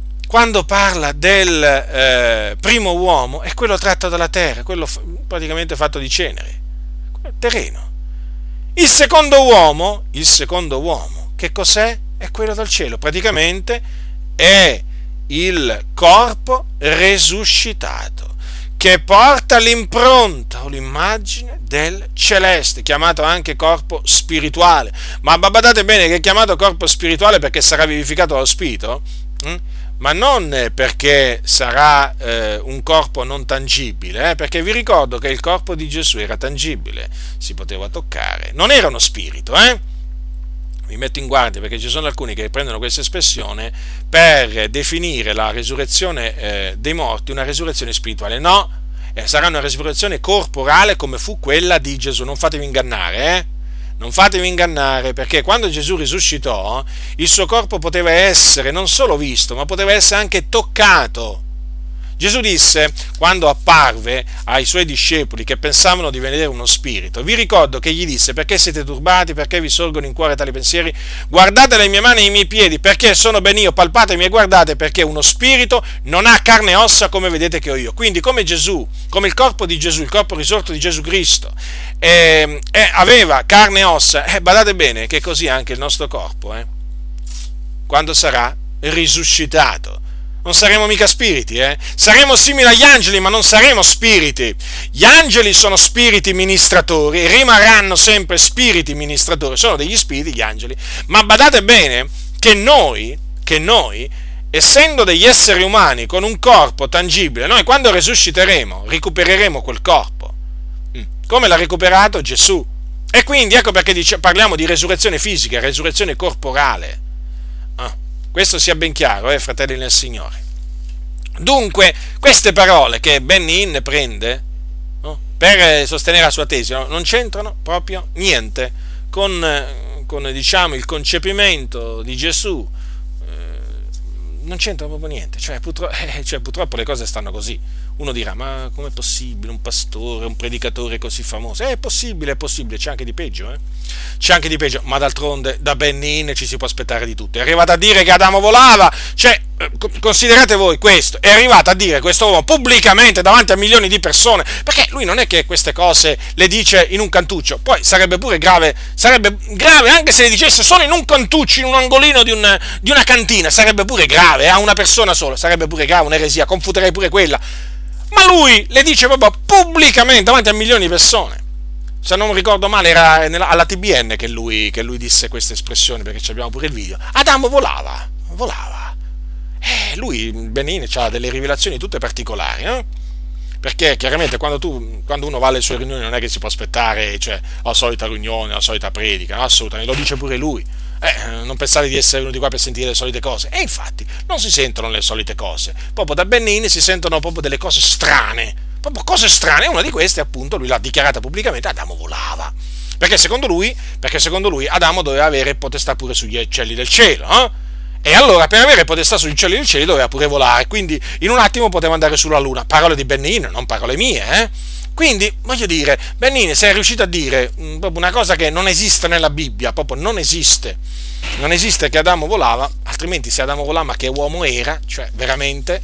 del primo uomo, è quello tratto dalla terra, quello praticamente fatto di cenere, terreno. Il secondo uomo, che cos'è? È quello dal cielo, praticamente è il corpo resuscitato, che porta l'impronta o l'immagine del celeste, chiamato anche corpo spirituale. Ma badate bene che è chiamato corpo spirituale perché sarà vivificato dallo Spirito, ma non perché sarà un corpo non tangibile, perché vi ricordo che il corpo di Gesù era tangibile, si poteva toccare, non era uno spirito, Vi metto in guardia perché ci sono alcuni che prendono questa espressione per definire la resurrezione dei morti una resurrezione spirituale. No, sarà una resurrezione corporale come fu quella di Gesù. Non fatevi ingannare, Non fatevi ingannare, perché quando Gesù risuscitò, il suo corpo poteva essere non solo visto, ma poteva essere anche toccato. Gesù disse, quando apparve ai suoi discepoli che pensavano di vedere uno spirito, vi ricordo che gli disse, perché siete turbati, perché vi sorgono in cuore tali pensieri? Guardate le mie mani e i miei piedi, perché sono ben io, palpatemi e guardate, perché uno spirito non ha carne e ossa come vedete che ho io. Quindi come Gesù, come il corpo di Gesù, il corpo risorto di Gesù Cristo, aveva carne e ossa, badate bene che così anche il nostro corpo, quando sarà risuscitato. Non saremo mica spiriti, Saremo simili agli angeli, ma non saremo spiriti. Gli angeli sono spiriti ministratori, rimarranno sempre spiriti ministratori, sono degli spiriti gli angeli, ma badate bene che noi, essendo degli esseri umani con un corpo tangibile, noi quando risusciteremo, recupereremo quel corpo, come l'ha recuperato Gesù. E quindi ecco perché parliamo di resurrezione fisica, resurrezione corporale. Questo sia ben chiaro, fratelli nel Signore. Dunque, queste parole che Benny Hinn prende per sostenere la sua tesi non c'entrano proprio niente con diciamo, il concepimento di Gesù. Non c'entra proprio niente, purtroppo le cose stanno così. Uno dirà, ma com'è possibile un pastore, un predicatore così famoso? È possibile, c'è anche di peggio, C'è anche di peggio, ma d'altronde da Benny Hinn ci si può aspettare di tutto. È arrivato a dire che Adamo volava, considerate voi questo, è arrivato a dire questo uomo pubblicamente davanti a milioni di persone, perché lui non è che queste cose le dice in un cantuccio, poi sarebbe grave anche se le dicesse solo in un cantuccio, in un angolino di una cantina, sarebbe pure grave, a una persona sola, sarebbe pure grave, un'eresia, confuterei pure quella. Ma lui le dice proprio pubblicamente davanti a milioni di persone. Se non ricordo male era alla TBN che lui disse questa espressione, perché abbiamo pure il video. Adamo volava. Lui, Benny Hinn, ha delle rivelazioni tutte particolari, Perché chiaramente quando uno va alle sue riunioni non è che si può aspettare la solita riunione, la solita predica, no? Assolutamente, lo dice pure lui. Non pensate di essere venuti qua per sentire le solite cose. E infatti non si sentono le solite cose. Proprio da Benny Hinn si sentono proprio delle cose strane. Proprio cose strane. Una di queste, appunto, lui l'ha dichiarata pubblicamente: Adamo volava. Perché secondo lui Adamo doveva avere potestà pure sugli uccelli del cielo, E allora per avere potestà sui cieli e cieli doveva pure volare, quindi in un attimo poteva andare sulla Luna. Parole di Bennino, non parole mie, eh? Quindi, voglio dire, Bennini si è riuscito a dire proprio una cosa che non esiste nella Bibbia, proprio non esiste. Non esiste che Adamo volava, altrimenti se Adamo volava, ma che uomo era, cioè veramente,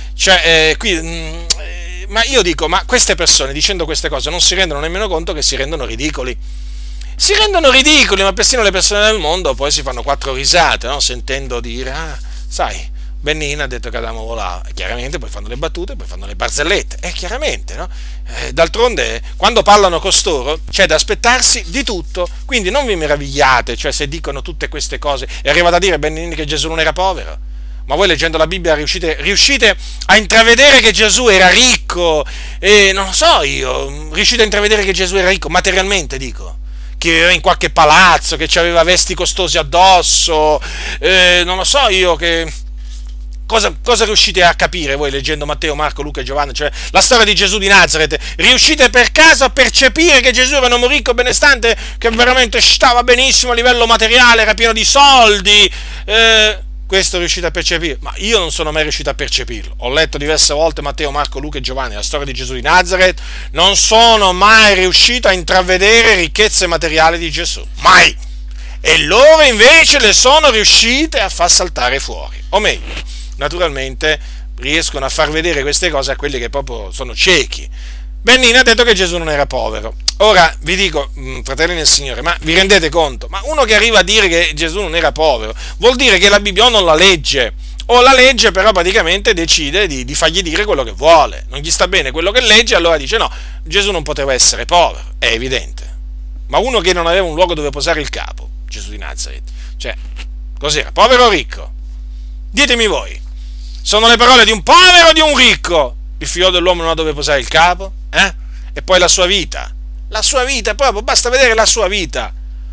ma io dico, ma queste persone dicendo queste cose non si rendono nemmeno conto che si rendono ridicoli. Si rendono ridicoli, ma persino le persone del mondo poi si fanno quattro risate, no? Sentendo dire, sai, Bennin ha detto che Adamo volava, e chiaramente poi fanno le battute, poi fanno le barzellette, e chiaramente, no? D'altronde, quando parlano costoro, c'è da aspettarsi di tutto, quindi non vi meravigliate, cioè se dicono tutte queste cose, e arriva da dire Bennin che Gesù non era povero. Ma voi leggendo la Bibbia riuscite a intravedere che Gesù era ricco, e non lo so io, riuscite a intravedere che Gesù era ricco, materialmente dico, che viveva in qualche palazzo, che aveva vesti costosi addosso, non lo so io che... Cosa riuscite a capire voi leggendo Matteo, Marco, Luca e Giovanni, cioè la storia di Gesù di Nazaret? Riuscite per caso a percepire che Gesù era un uomo ricco e benestante, che veramente stava benissimo a livello materiale, era pieno di soldi? Questo riuscite a percepire? Ma io non sono mai riuscito a percepirlo. Ho letto diverse volte Matteo, Marco, Luca e Giovanni, la storia di Gesù di Nazaret, non sono mai riuscito a intravedere ricchezze materiali di Gesù. Mai! E loro invece le sono riuscite a far saltare fuori. O meglio, naturalmente riescono a far vedere queste cose a quelli che proprio sono ciechi. Bennini ha detto che Gesù non era povero. Ora vi dico, fratelli nel Signore, ma vi rendete conto? Ma uno che arriva a dire che Gesù non era povero vuol dire che la Bibbia o non la legge, o la legge però praticamente decide di fargli dire quello che vuole. Non gli sta bene quello che legge, allora dice no, Gesù non poteva essere povero, è evidente. Ma uno che non aveva un luogo dove posare il capo, Gesù di Nazaret, cioè, cos'era, povero o ricco? Ditemi voi, sono le parole di un povero o di un ricco? Il figlio dell'uomo non ha dove posare il capo? E poi la sua vita proprio, basta vedere la sua vita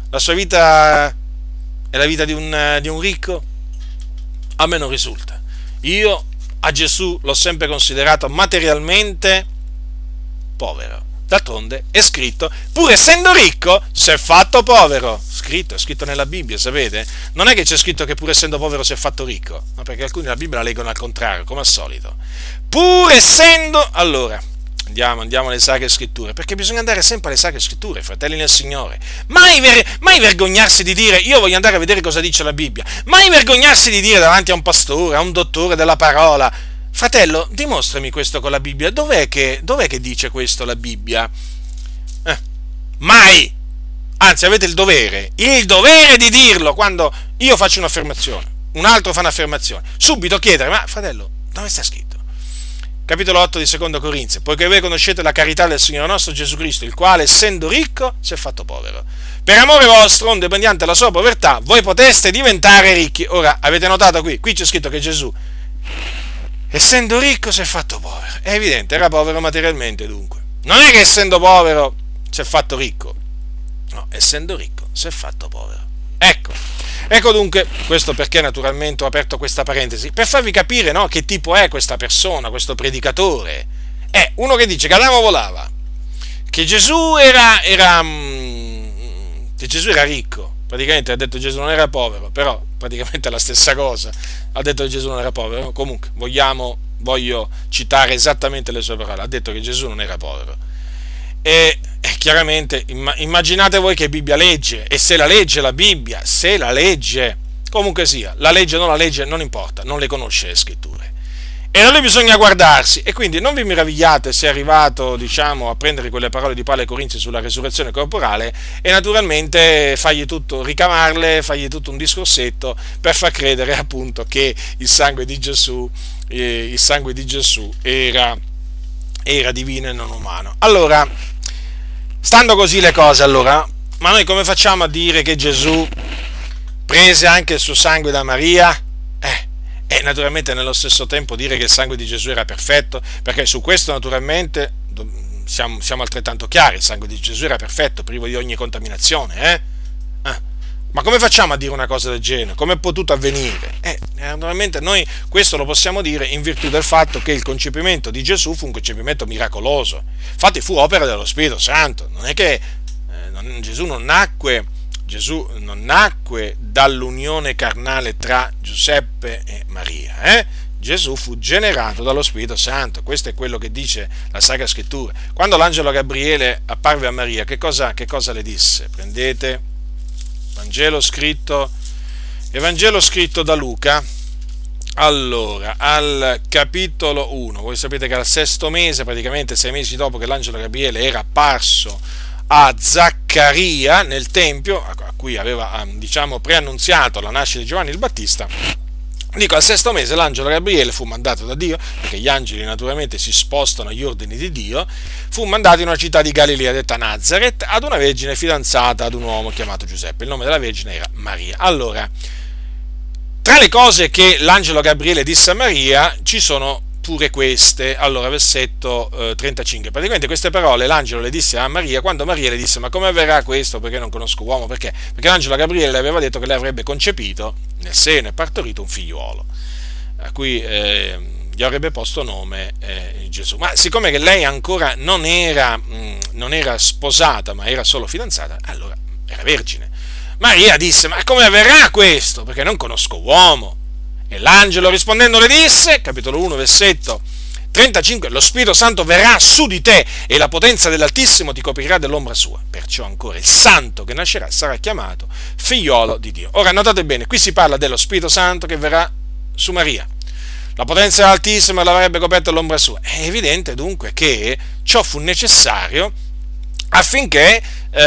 è la vita di un ricco? A me non risulta. Io a Gesù l'ho sempre considerato materialmente povero. D'altronde è scritto, pur essendo ricco, si è fatto povero. È scritto nella Bibbia, sapete? Non è che c'è scritto che pur essendo povero si è fatto ricco, ma perché alcuni la Bibbia la leggono al contrario, come al solito. Pur essendo... Allora, andiamo alle Sacre Scritture, perché bisogna andare sempre alle Sacre Scritture, fratelli nel Signore. Mai vergognarsi di dire, io voglio andare a vedere cosa dice la Bibbia. Mai vergognarsi di dire davanti a un pastore, a un dottore della parola, fratello, dimostrami questo con la Bibbia. Dov'è che dice questo la Bibbia? Mai! Anzi, avete il dovere di dirlo quando io faccio un'affermazione, un altro fa un'affermazione. Subito chiedere, ma fratello, dove sta scritto? Capitolo 8 di Secondo Corinzi, poiché voi conoscete la carità del Signore nostro Gesù Cristo, il quale, essendo ricco, si è fatto povero. Per amore vostro, onde mediante la sua povertà, voi poteste diventare ricchi. Ora, avete notato qui c'è scritto che Gesù, essendo ricco, si è fatto povero. È evidente, era povero materialmente dunque. Non è che essendo povero si è fatto ricco. No, essendo ricco si è fatto povero. Ecco dunque, questo perché naturalmente ho aperto questa parentesi, per farvi capire, no, che tipo è questa persona, questo predicatore. È uno che dice che Adamo volava, che Gesù era ricco, praticamente ha detto che Gesù non era povero, però praticamente è la stessa cosa, ha detto che Gesù non era povero. Comunque voglio citare esattamente le sue parole, ha detto che Gesù non era povero. E chiaramente immaginate voi che Bibbia legge, e se la legge la Bibbia, comunque sia, la legge o non la legge non importa, non le conosce le scritture, e da lui bisogna guardarsi. E quindi non vi meravigliate se è arrivato, diciamo, a prendere quelle parole di Paolo ai Corinzi sulla resurrezione corporale e naturalmente ricavarle, fargli tutto un discorsetto per far credere appunto che il sangue di Gesù era divino e non umano. Allora, stando così le cose, allora, ma noi come facciamo a dire che Gesù prese anche il suo sangue da Maria? E naturalmente nello stesso tempo dire che il sangue di Gesù era perfetto, perché su questo naturalmente siamo altrettanto chiari, il sangue di Gesù era perfetto, privo di ogni contaminazione, Ma come facciamo a dire una cosa del genere? Come è potuto avvenire? Naturalmente noi questo lo possiamo dire in virtù del fatto che il concepimento di Gesù fu un concepimento miracoloso. Infatti fu opera dello Spirito Santo. Non è che Gesù non nacque Gesù non nacque dall'unione carnale tra Giuseppe e Maria, Gesù fu generato dallo Spirito Santo. Questo è quello che dice la Sacra Scrittura. Quando l'angelo Gabriele apparve a Maria, che cosa le disse? Prendete Evangelo scritto da Luca, allora, al capitolo 1. Voi sapete che al sesto mese, praticamente 6 mesi dopo che l'angelo Gabriele era apparso a Zaccaria nel Tempio, a cui aveva, preannunziato la nascita di Giovanni il Battista, dico, al sesto mese l'angelo Gabriele fu mandato da Dio, perché gli angeli naturalmente si spostano agli ordini di Dio, fu mandato in una città di Galilea detta Nazaret ad una vergine fidanzata ad un uomo chiamato Giuseppe. Il nome della vergine era Maria. Allora, tra le cose che l'angelo Gabriele disse a Maria ci sono pure queste. Allora, versetto 35, praticamente queste parole l'angelo le disse a Maria quando Maria le disse: ma come avverrà questo, perché non conosco uomo? Perché l'angelo Gabriele le aveva detto che lei avrebbe concepito nel seno e partorito un figliuolo a cui gli avrebbe posto nome Gesù. Ma siccome che lei ancora non era sposata, ma era solo fidanzata, allora era vergine. Maria disse: ma come avverrà questo, perché non conosco uomo? E l'angelo rispondendo le disse, capitolo 1, versetto 35, lo Spirito Santo verrà su di te e la potenza dell'Altissimo ti coprirà dell'ombra sua. Perciò ancora il santo che nascerà sarà chiamato figliolo di Dio. Ora notate bene, qui si parla dello Spirito Santo che verrà su Maria. La potenza dell'Altissimo l'avrebbe coperta dell'ombra sua. È evidente dunque che ciò fu necessario affinché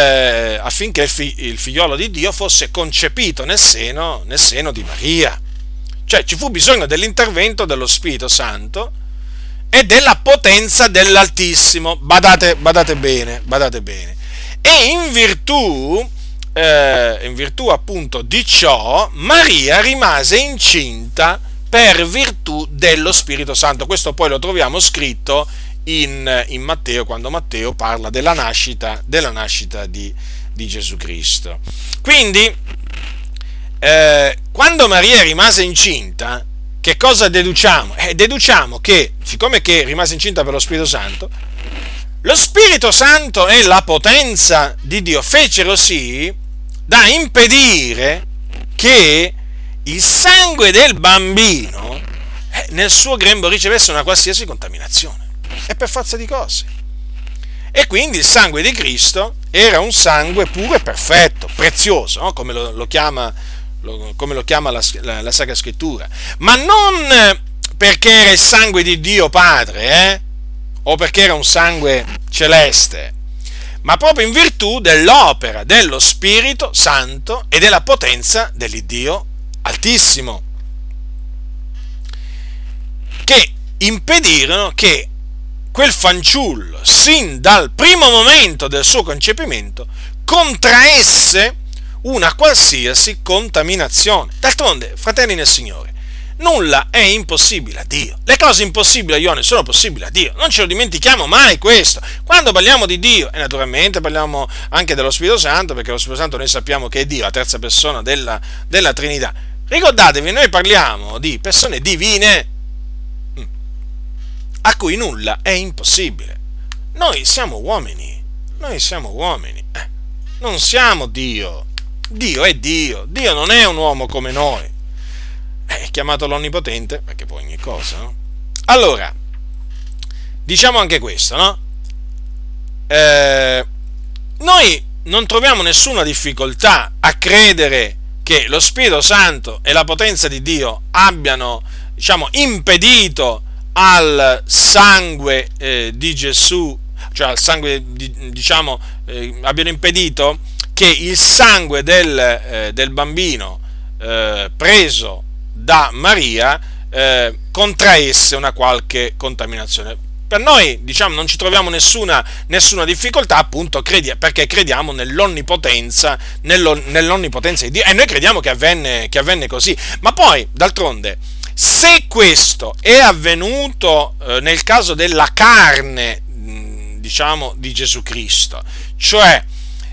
il figliolo di Dio fosse concepito nel seno di Maria. Cioè ci fu bisogno dell'intervento dello Spirito Santo e della potenza dell'Altissimo. Badate bene. E in virtù appunto di ciò Maria rimase incinta per virtù dello Spirito Santo. Questo poi lo troviamo scritto in Matteo, quando Matteo parla della nascita di Gesù Cristo. Quindi quando Maria rimase incinta, che cosa deduciamo? Deduciamo che, siccome che rimase incinta per lo Spirito Santo, lo Spirito Santo e la potenza di Dio fecero sì da impedire che il sangue del bambino nel suo grembo ricevesse una qualsiasi contaminazione. E per forza di cose. E quindi il sangue di Cristo era un sangue puro e perfetto, prezioso, no? Come lo chiama la Sacra Scrittura, ma non perché era il sangue di Dio Padre, o perché era un sangue celeste, ma proprio in virtù dell'opera dello Spirito Santo e della potenza dell'Iddio Altissimo, che impedirono che quel fanciullo, sin dal primo momento del suo concepimento, contraesse una qualsiasi contaminazione. D'altronde, fratelli nel Signore, nulla è impossibile a Dio. Le cose impossibili a Ione sono possibili a Dio. Non ce lo dimentichiamo mai questo. Quando parliamo di Dio, e naturalmente parliamo anche dello Spirito Santo, perché lo Spirito Santo noi sappiamo che è Dio, la terza persona della Trinità. Ricordatevi, noi parliamo di persone divine a cui nulla è impossibile. Noi siamo uomini, non siamo Dio. Dio è Dio, Dio non è un uomo come noi, è chiamato l'Onnipotente perché può ogni cosa, no? Allora, diciamo anche questo, no? Noi non troviamo nessuna difficoltà a credere che lo Spirito Santo e la potenza di Dio abbiano, impedito al sangue di Gesù, cioè al sangue abbiano impedito che il sangue del bambino preso da Maria contraesse una qualche contaminazione. Per noi, non ci troviamo nessuna difficoltà, appunto, perché crediamo nell'onnipotenza di Dio, e noi crediamo che avvenne così. Ma poi, d'altronde, se questo è avvenuto nel caso della carne, di Gesù Cristo, cioè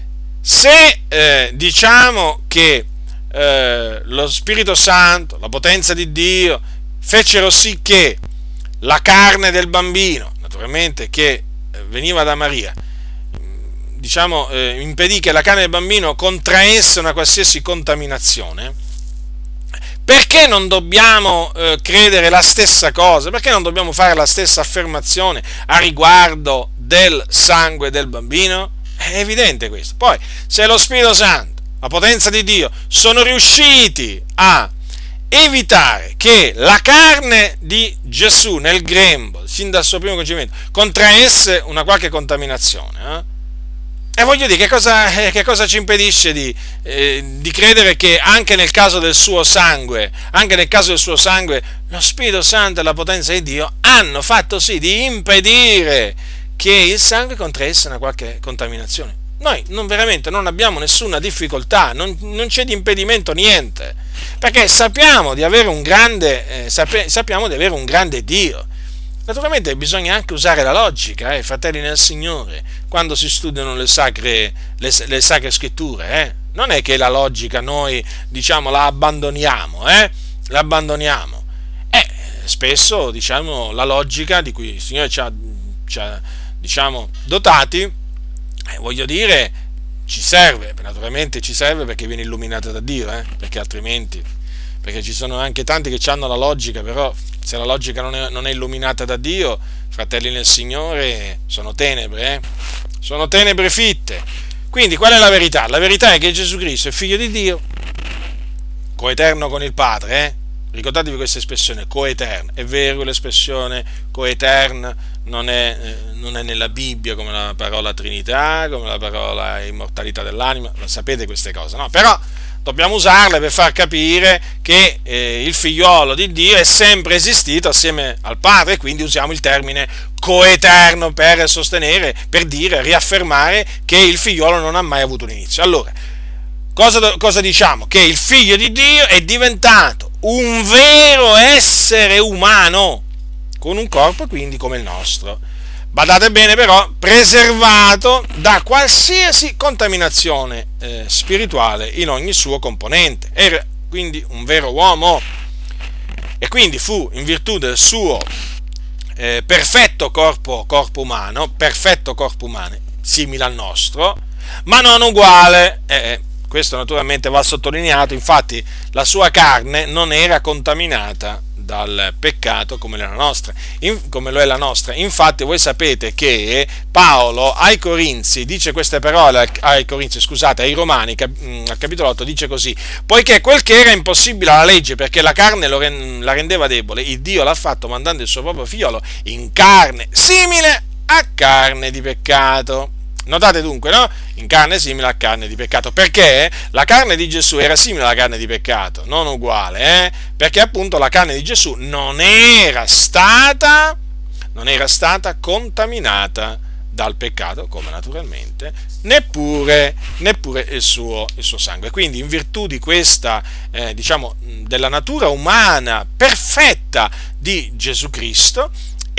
se diciamo che lo Spirito Santo, la potenza di Dio fecero sì che la carne del bambino, naturalmente che veniva da Maria, impedì che la carne del bambino contraesse una qualsiasi contaminazione, perché non dobbiamo credere la stessa cosa? Perché non dobbiamo fare la stessa affermazione a riguardo del sangue del bambino? È evidente questo. Poi, se lo Spirito Santo, la potenza di Dio, sono riusciti a evitare che la carne di Gesù nel grembo, sin dal suo primo concepimento, contraesse una qualche contaminazione, e voglio dire, che cosa ci impedisce di credere che anche nel caso del suo sangue, lo Spirito Santo e la potenza di Dio hanno fatto sì di impedire che il sangue contraesse una qualche contaminazione. Noi veramente non abbiamo nessuna difficoltà, non c'è di impedimento niente, perché sappiamo di avere un grande Dio. Naturalmente bisogna anche usare la logica, fratelli nel Signore, quando si studiano le sacre scritture. Non è che la logica noi, la abbandoniamo, spesso, la logica di cui il Signore ci ha dotati, voglio dire, ci serve, naturalmente ci serve perché viene illuminata da Dio, perché ci sono anche tanti che hanno la logica, però se la logica non è illuminata da Dio, fratelli nel Signore, sono tenebre fitte. Quindi qual è la verità? La verità è che Gesù Cristo è figlio di Dio, coeterno con il Padre, ricordatevi questa espressione, coeterno. È vero, l'espressione coeterna non è nella Bibbia come la parola Trinità, come la parola immortalità dell'anima, lo sapete queste cose, no? Però dobbiamo usarle per far capire che il figliolo di Dio è sempre esistito assieme al Padre, quindi usiamo il termine coeterno per sostenere, per dire, riaffermare che il figliolo non ha mai avuto un inizio. Allora, cosa diciamo? Che il figlio di Dio è diventato un vero essere umano, con un corpo quindi come il nostro. Badate bene però, preservato da qualsiasi contaminazione spirituale in ogni suo componente. Era quindi un vero uomo, e quindi fu in virtù del suo perfetto corpo umano, simile al nostro, ma non uguale. Questo naturalmente va sottolineato, infatti la sua carne non era contaminata dal peccato come lo è la nostra. Infatti voi sapete che Paolo ai Corinzi dice queste parole, ai Romani, al capitolo 8 dice così: poiché quel che era impossibile alla legge, perché la carne la rendeva debole, il Dio l'ha fatto mandando il suo proprio figliolo in carne simile a carne di peccato. Notate dunque, no? In carne simile a carne di peccato, perché la carne di Gesù era simile alla carne di peccato, non uguale, perché appunto la carne di Gesù non era stata contaminata dal peccato, come naturalmente neppure il suo sangue. Quindi in virtù di questa della natura umana perfetta di Gesù Cristo,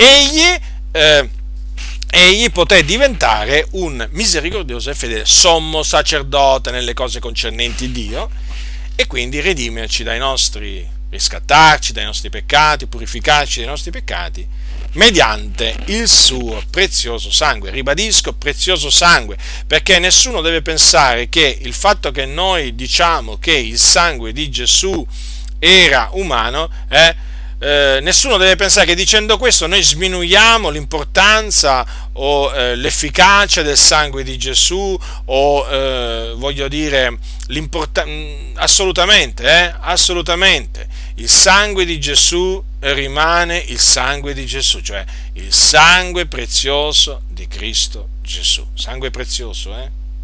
egli poté diventare un misericordioso e fedele sommo sacerdote nelle cose concernenti Dio, e quindi redimerci riscattarci dai nostri peccati, purificarci dai nostri peccati mediante il suo prezioso sangue. Ribadisco, prezioso sangue, perché nessuno deve pensare che il fatto che noi diciamo che il sangue di Gesù era umano, nessuno deve pensare che dicendo questo noi sminuiamo l'importanza o l'efficacia del sangue di Gesù, o voglio dire assolutamente, il sangue di Gesù rimane il sangue di Gesù, cioè il sangue prezioso di Cristo Gesù, sangue prezioso,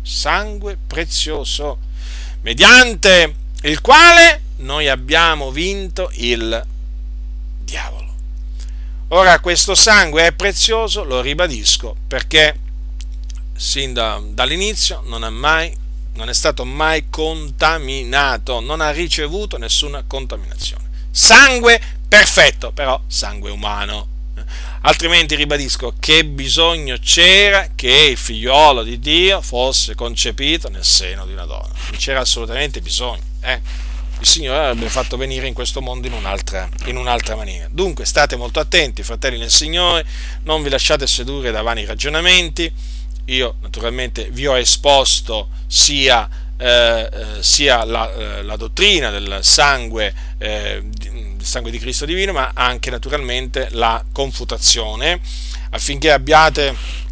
mediante il quale noi abbiamo vinto il diavolo. Ora, questo sangue è prezioso, lo ribadisco, perché sin dall'inizio non è stato mai contaminato, non ha ricevuto nessuna contaminazione. Sangue perfetto, però sangue umano. Altrimenti, ribadisco, che bisogno c'era che il figliolo di Dio fosse concepito nel seno di una donna? Non c'era assolutamente bisogno, Il Signore avrebbe fatto venire in questo mondo in un'altra maniera. Dunque state molto attenti, fratelli nel Signore, non vi lasciate sedurre da vani ragionamenti, io naturalmente vi ho esposto sia la dottrina del sangue di Cristo divino, ma anche naturalmente la confutazione, affinché abbiate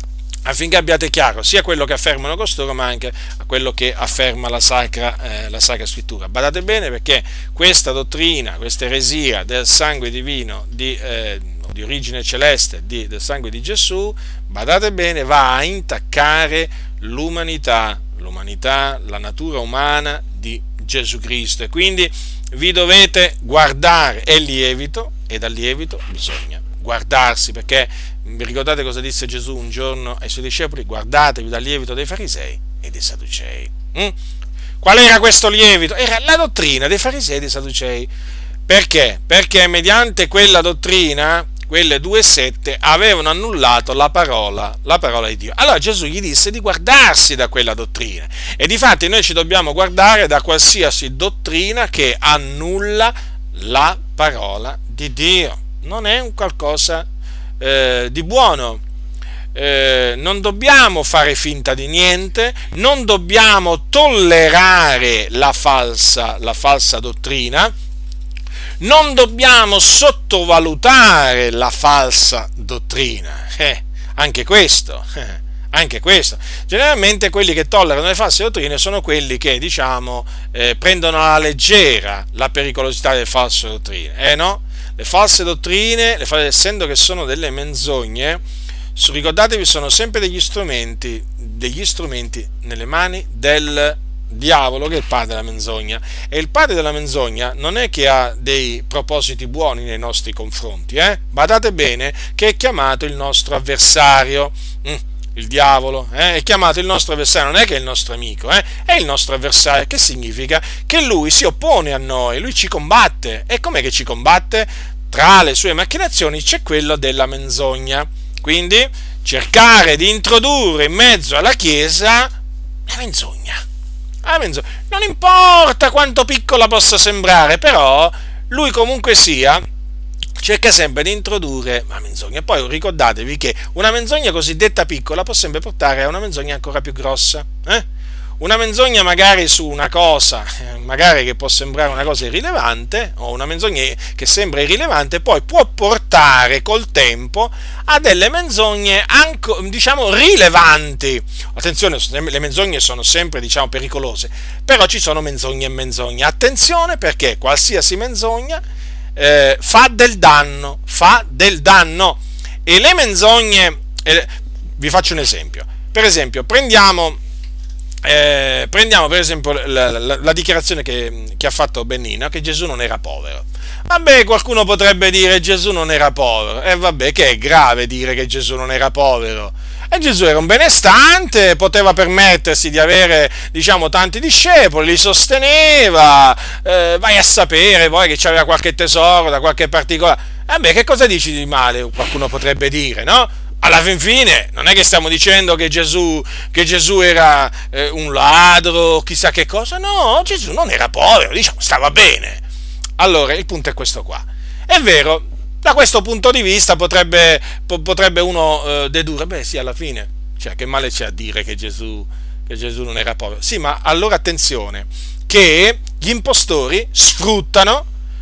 chiaro sia quello che affermano costoro, ma anche quello che afferma la Sacra Scrittura. Badate bene, perché questa dottrina, questa eresia del sangue divino di origine celeste, del sangue di Gesù, badate bene, va a intaccare l'umanità, la natura umana di Gesù Cristo, e quindi vi dovete guardare. È lievito, e dal lievito bisogna guardarsi, perché vi ricordate cosa disse Gesù un giorno ai suoi discepoli? Guardatevi dal lievito dei farisei e dei sadducei. Qual era questo lievito? Era la dottrina dei farisei e dei sadducei. Perché? Perché mediante quella dottrina, quelle due sette avevano annullato la parola di Dio. Allora Gesù gli disse di guardarsi da quella dottrina, e difatti noi ci dobbiamo guardare da qualsiasi dottrina che annulla la parola di Dio. Non è un qualcosa di buono. Non dobbiamo fare finta di niente, non dobbiamo tollerare la falsa dottrina, non dobbiamo sottovalutare la falsa dottrina. Anche questo. Generalmente quelli che tollerano le false dottrine sono quelli che, prendono alla leggera la pericolosità delle false dottrine. No? Le false dottrine, essendo che sono delle menzogne, ricordatevi, sono sempre degli strumenti nelle mani del diavolo, che è il padre della menzogna. E il padre della menzogna non è che ha dei propositi buoni nei nostri confronti. Badate bene che è chiamato il nostro avversario. Il diavolo è chiamato il nostro avversario, non è che è il nostro amico, è il nostro avversario, che significa che lui si oppone a noi, lui ci combatte. E com'è che ci combatte? Tra le sue macchinazioni c'è quello della menzogna. Quindi cercare di introdurre in mezzo alla Chiesa la menzogna. Non importa quanto piccola possa sembrare, però lui comunque sia cerca sempre di introdurre la menzogna. E poi ricordatevi che una menzogna cosiddetta piccola può sempre portare a una menzogna ancora più grossa. Una menzogna magari su una cosa, magari che può sembrare una cosa irrilevante, o una menzogna che sembra irrilevante, poi può portare col tempo a delle menzogne rilevanti. Attenzione, le menzogne sono sempre pericolose, però ci sono menzogne e menzogne. Attenzione, perché qualsiasi menzogna fa del danno. E le menzogne, vi faccio un esempio. Per esempio, prendiamo per esempio la dichiarazione che ha fatto Bennino, che Gesù non era povero. Vabbè, qualcuno potrebbe dire Gesù non era povero, e vabbè, che è grave dire che Gesù non era povero. E Gesù era un benestante, poteva permettersi di avere, tanti discepoli, li sosteneva, vai a sapere poi che c'aveva qualche tesoro da qualche particolare. Vabbè, che cosa dici di male? Qualcuno potrebbe dire, no? Alla fin fine non è che stiamo dicendo che Gesù era un ladro, chissà che cosa. No, Gesù non era povero, stava bene. Allora, il punto è questo qua. È vero, da questo punto di vista potrebbe uno dedurre, sì, alla fine, che male c'è a dire che Gesù non era povero? Sì, ma allora attenzione, che gli impostori sfruttano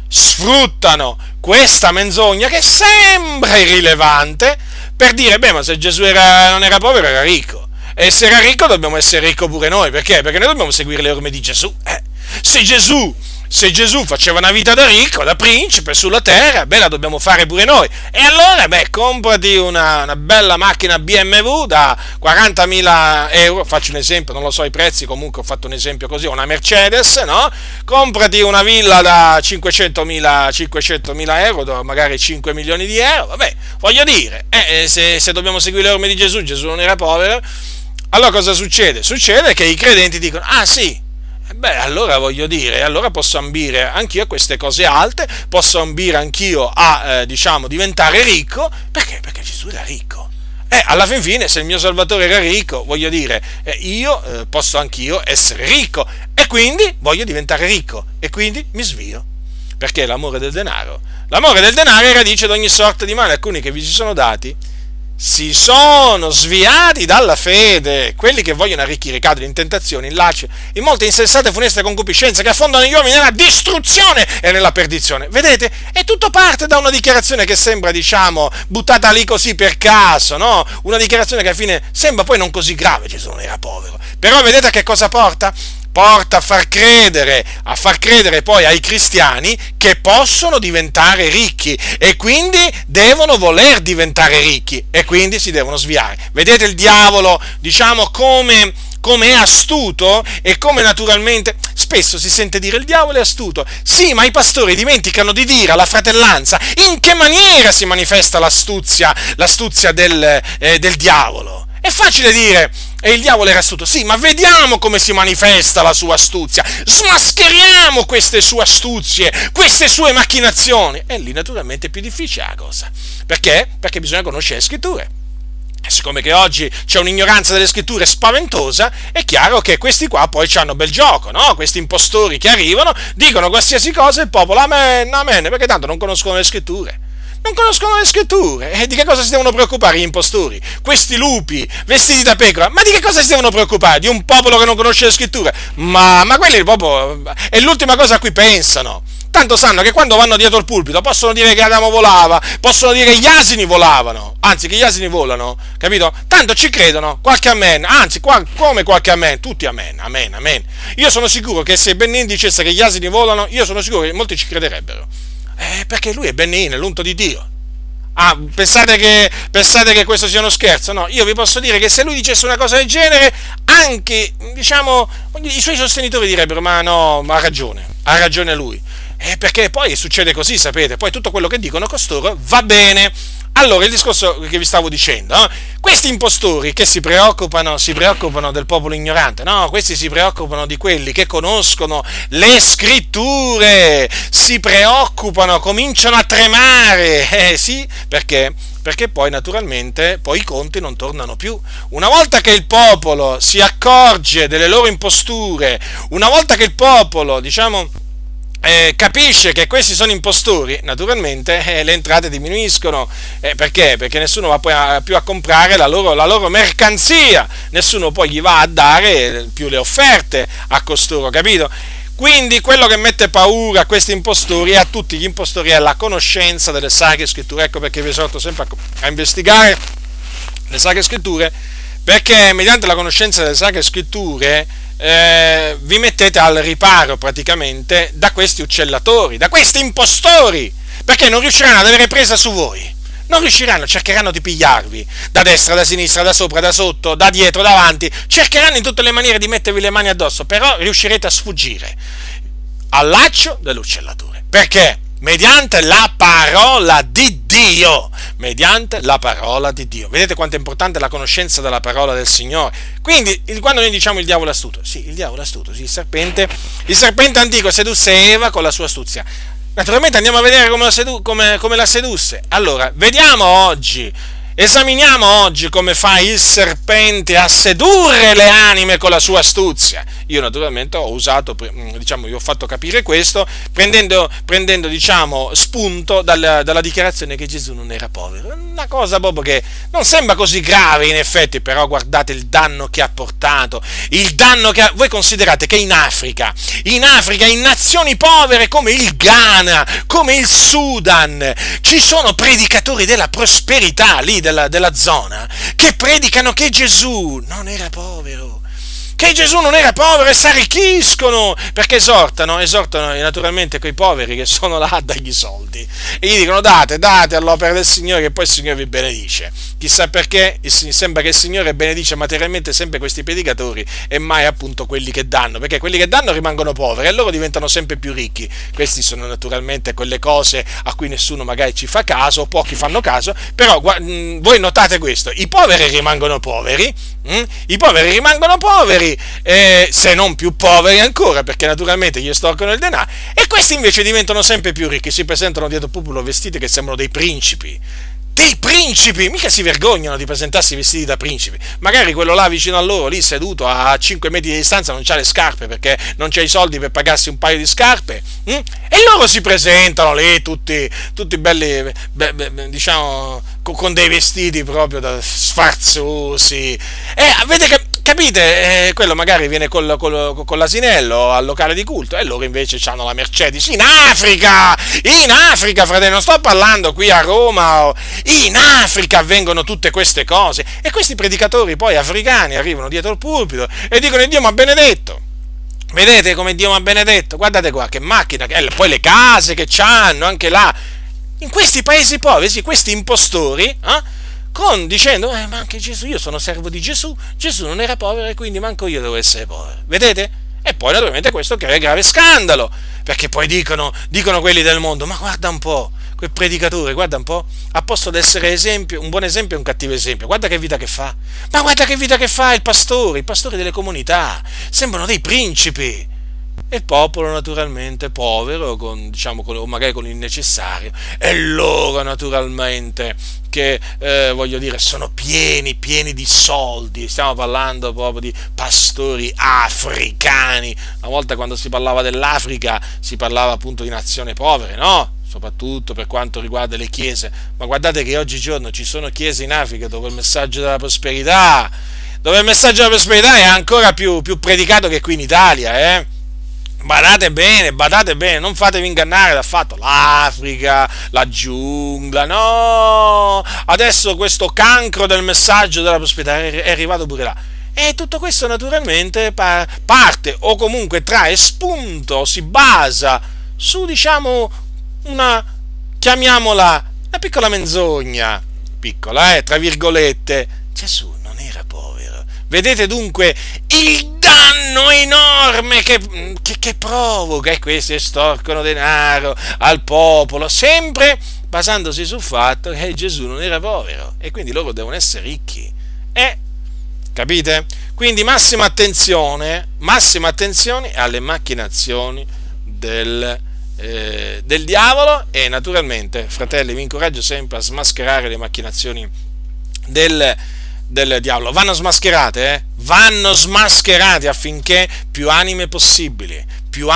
questa menzogna che sembra irrilevante, per dire, ma se Gesù non era povero, era ricco. E se era ricco dobbiamo essere ricco pure noi. Perché? Perché noi dobbiamo seguire le orme di Gesù. Se Gesù faceva una vita da ricco, da principe sulla terra, la dobbiamo fare pure noi. E allora, comprati una bella macchina BMW da 40.000 euro, faccio un esempio, non lo so i prezzi, comunque ho fatto un esempio così, una Mercedes, no? Comprati una villa da 500.000 euro, magari 5 milioni di euro, voglio dire, se dobbiamo seguire le orme di Gesù non era povero, allora cosa succede? Succede che i credenti dicono, sì, allora voglio dire, allora posso ambire anch'io a queste cose alte, posso ambire anch'io a, diventare ricco, perché? Perché Gesù era ricco. Alla fin fine, se il mio Salvatore era ricco, voglio dire, io posso anch'io essere ricco, e quindi voglio diventare ricco, e quindi mi svio. Perché l'amore del denaro è radice di ogni sorta di male. Alcuni che vi si sono dati si sono sviati dalla fede, quelli che vogliono arricchire cadono in tentazioni, in lacci, in molte insensate e funeste concupiscenze che affondano gli uomini nella distruzione e nella perdizione. Vedete? E tutto parte da una dichiarazione che sembra, buttata lì così per caso, no? Una dichiarazione che alla fine sembra poi non così grave. Gesù non era povero. Però vedete a che cosa porta? Porta a far credere poi ai cristiani che possono diventare ricchi e quindi devono voler diventare ricchi e quindi si devono sviare. Vedete il diavolo, come è astuto e come naturalmente spesso si sente dire il diavolo è astuto. Sì, ma i pastori dimenticano di dire alla fratellanza in che maniera si manifesta l'astuzia del diavolo. È facile dire e il diavolo era astuto, sì, ma vediamo come si manifesta la sua astuzia, smascheriamo queste sue astuzie, queste sue macchinazioni. E lì naturalmente è più difficile la cosa. Perché? Perché bisogna conoscere le scritture. E siccome che oggi c'è un'ignoranza delle scritture spaventosa, è chiaro che questi qua poi hanno bel gioco, no? Questi impostori che arrivano, dicono qualsiasi cosa e il popolo amen, amen, perché tanto non conoscono le scritture. Non conoscono le scritture. E di che cosa si devono preoccupare gli impostori? Questi lupi vestiti da pecora, ma di che cosa si devono preoccupare? Di un popolo che non conosce le scritture? Ma quelli proprio è l'ultima cosa a cui pensano. Tanto sanno che quando vanno dietro il pulpito possono dire che Adamo volava, possono dire che gli asini volavano, anzi che gli asini volano, capito? Tanto ci credono, qualche amen, anzi come qualche amen, tutti amen, amen, amen. Io sono sicuro che se Bennin dicesse che gli asini volano, io sono sicuro che molti ci crederebbero. Perché lui è Bennin, è l'unto di Dio. Ah, pensate che questo sia uno scherzo? No, io vi posso dire che se lui dicesse una cosa del genere, anche, i suoi sostenitori direbbero, ma no, ma ha ragione lui. Perché poi succede così, sapete, poi tutto quello che dicono costoro va bene. Allora, il discorso che vi stavo dicendo, questi impostori che si preoccupano del popolo ignorante, no, questi si preoccupano di quelli che conoscono le scritture, si preoccupano, cominciano a tremare, sì, perché poi naturalmente poi i conti non tornano più. Una volta che il popolo si accorge delle loro imposture, una volta che il popolo, capisce che questi sono impostori, naturalmente le entrate diminuiscono. Perché? Perché nessuno va poi più a comprare la loro mercanzia, nessuno poi gli va a dare più le offerte a costoro, capito? Quindi quello che mette paura a questi impostori e a tutti gli impostori è la conoscenza delle Sacre Scritture. Ecco perché vi esorto sempre a investigare le Sacre Scritture, perché mediante la conoscenza delle Sacre Scritture vi mettete al riparo praticamente da questi uccellatori, da questi impostori, perché non riusciranno ad avere presa su voi, non riusciranno, cercheranno di pigliarvi da destra, da sinistra, da sopra, da sotto, da dietro, davanti, cercheranno in tutte le maniere di mettervi le mani addosso, però riuscirete a sfuggire al laccio dell'uccellatore. Perché? Mediante la parola di Dio, mediante la parola di Dio. Vedete quanto è importante la conoscenza della parola del Signore. Quindi, quando noi diciamo il diavolo è astuto, sì, il diavolo è astuto, sì, il serpente antico sedusse Eva con la sua astuzia. Naturalmente andiamo a vedere come la sedusse. Allora, esaminiamo oggi come fa il serpente a sedurre le anime con la sua astuzia. Io naturalmente ho usato, vi ho fatto capire questo prendendo spunto dalla dichiarazione che Gesù non era povero. Una cosa proprio che non sembra così grave in effetti, però guardate il danno che ha portato, voi considerate che in Africa, in nazioni povere come il Ghana, come il Sudan, ci sono predicatori della prosperità lì della zona, che predicano che Gesù non era povero, e si arricchiscono, perché esortano naturalmente quei poveri che sono là a dargli soldi, e gli dicono date all'opera del Signore che poi il Signore vi benedice. Chissà perché sembra che il Signore benedice materialmente sempre questi predicatori e mai appunto quelli che danno, perché quelli che danno rimangono poveri e loro diventano sempre più ricchi. Questi sono naturalmente quelle cose a cui nessuno magari ci fa caso, o pochi fanno caso, però voi notate questo: i poveri rimangono poveri, se non più poveri ancora, perché naturalmente gli estorcono il denaro, e questi invece diventano sempre più ricchi, si presentano dietro il popolo vestiti che sembrano dei principi. dei principi, mica si vergognano di presentarsi vestiti da principi. Magari quello là vicino a loro, lì seduto a 5 metri di distanza, non c'ha le scarpe perché non c'ha i soldi per pagarsi un paio di scarpe, e loro si presentano lì tutti belli, diciamo, con dei vestiti proprio da sfarzosi. Avete capite? Quello magari viene con l'asinello al locale di culto e loro invece hanno la Mercedes in Africa, fratelli, non sto parlando qui a Roma, in Africa avvengono tutte queste cose e questi predicatori poi africani arrivano dietro il pulpito e dicono: Dio mi ha benedetto. Vedete come Dio mi ha benedetto? Guardate qua che macchina, poi le case che c'hanno anche là in questi paesi poveri, sì, questi impostori, dicendo: ma anche Gesù, io sono servo di Gesù non era povero e quindi manco io devo essere povero. Vedete? E poi naturalmente questo crea grave scandalo, perché poi dicono quelli del mondo: ma guarda un po', quel predicatore, guarda un po', a posto di essere esempio, un buon esempio e un cattivo esempio, guarda che vita che fa. Ma guarda che vita che fa i pastori delle comunità, sembrano dei principi. E il popolo naturalmente povero, o magari con il necessario, e loro naturalmente che sono pieni di soldi. Stiamo parlando proprio di pastori africani. Una volta, quando si parlava dell'Africa, si parlava appunto di nazioni povere, no? Soprattutto per quanto riguarda le chiese. Ma guardate che oggigiorno ci sono chiese in Africa dove il messaggio della prosperità è ancora più predicato che qui in Italia, Badate bene, non fatevi ingannare dal fatto l'Africa, la giungla, no! Adesso questo cancro del messaggio della prosperità è arrivato pure là. E tutto questo naturalmente parte o comunque trae spunto, si basa su, chiamiamola, una piccola menzogna, piccola, tra virgolette. Gesù non era povero. Vedete dunque il danno enorme che provoca, e questi estorcono denaro al popolo, sempre basandosi sul fatto che Gesù non era povero e quindi loro devono essere ricchi. Capite? Quindi massima attenzione alle macchinazioni del diavolo, e naturalmente, fratelli, vi incoraggio sempre a smascherare le macchinazioni del diavolo. Vanno smascherate affinché più anime possibili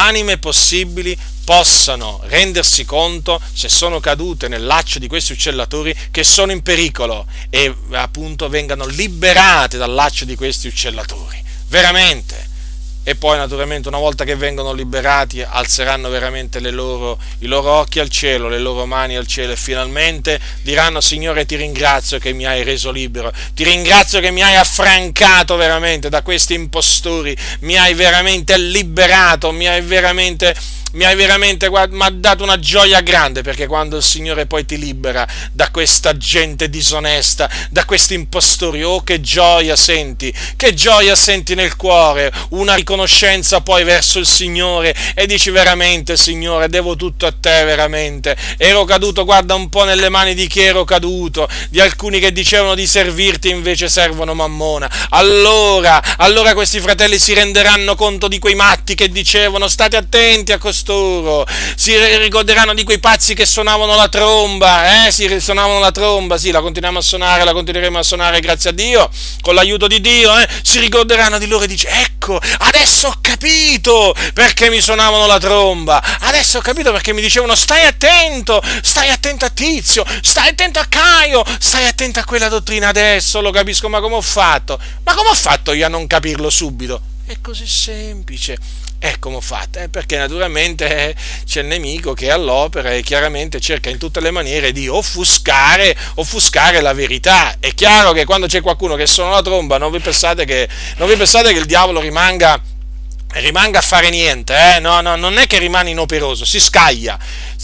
possano rendersi conto, se sono cadute nel laccio di questi uccellatori, che sono in pericolo, e appunto vengano liberate dal laccio di questi uccellatori, veramente. E poi naturalmente, una volta che vengono liberati, alzeranno veramente i loro occhi al cielo, le loro mani al cielo, e finalmente diranno: Signore, ti ringrazio che mi hai reso libero, ti ringrazio che mi hai affrancato veramente da questi impostori, mi hai veramente liberato, mi hai veramente mi ha dato una gioia grande, perché quando il Signore poi ti libera da questa gente disonesta, da questi impostori, oh che gioia senti nel cuore, una riconoscenza poi verso il Signore, e dici: veramente Signore, devo tutto a te, veramente, ero caduto, guarda un po' nelle mani di chi ero caduto, di alcuni che dicevano di servirti, invece servono Mammona. Allora questi fratelli si renderanno conto di quei matti che dicevano: state attenti a costoro, si ricorderanno di quei pazzi che suonavano la tromba, suonavano la tromba, sì, la continueremo a suonare, grazie a Dio, con l'aiuto di Dio, si ricorderanno di loro e dice: ecco, adesso ho capito perché mi suonavano la tromba, adesso ho capito perché mi dicevano: stai attento a Tizio, stai attento a Caio, stai attento a quella dottrina. Adesso lo capisco. Ma come ho fatto io a non capirlo subito? È così semplice. Come ho fatto? Perché naturalmente c'è il nemico che è all'opera e chiaramente cerca in tutte le maniere di offuscare la verità. È chiaro che quando c'è qualcuno che suona la tromba, non vi pensate che il diavolo rimanga a fare niente, no, non è che rimane inoperoso, si scaglia,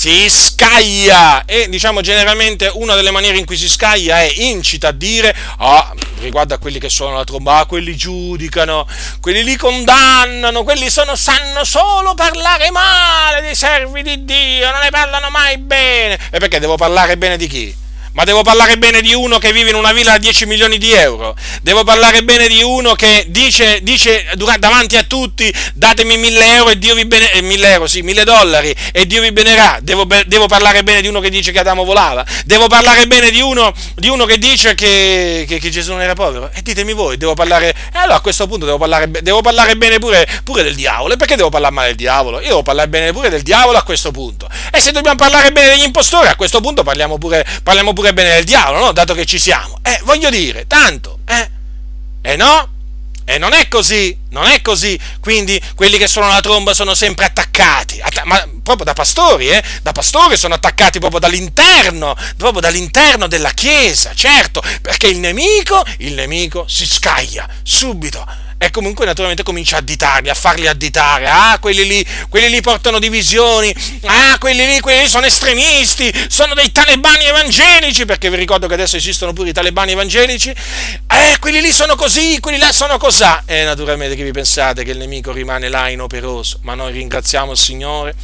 e diciamo generalmente una delle maniere in cui si scaglia è incita a dire: riguardo a quelli che suonano la tromba, quelli giudicano, quelli li condannano, quelli sanno solo parlare male dei servi di Dio, non ne parlano mai bene. E perché devo parlare bene di chi? Ma devo parlare bene di uno che vive in una villa a 10 milioni di euro? Devo parlare bene di uno che dice davanti a tutti: datemi 1.000 euro e Dio vi bene, 1.000 euro, sì, $1.000 e Dio vi benerà? Devo parlare bene di uno che dice che Adamo volava? Devo parlare bene di uno che dice che Gesù non era povero? E ditemi voi, allora a questo punto devo parlare bene pure del diavolo. E perché devo parlare male del diavolo? Io devo parlare bene pure del diavolo a questo punto. E se dobbiamo parlare bene degli impostori, a questo punto parliamo pure bene del diavolo, no? Dato che ci siamo. Voglio dire, tanto, no? E non è così. Quindi quelli che suonano la tromba sono sempre attaccati, ma proprio da pastori, sono attaccati proprio dall'interno della Chiesa, certo, perché il nemico si scaglia subito. E comunque naturalmente comincia a farli additare. Quelli lì portano divisioni. Quelli lì sono estremisti, sono dei talebani evangelici, perché vi ricordo che adesso esistono pure i talebani evangelici. Quelli lì sono così, quelli là sono cosà. E naturalmente che vi pensate che il nemico rimane là inoperoso? Ma noi ringraziamo il Signore.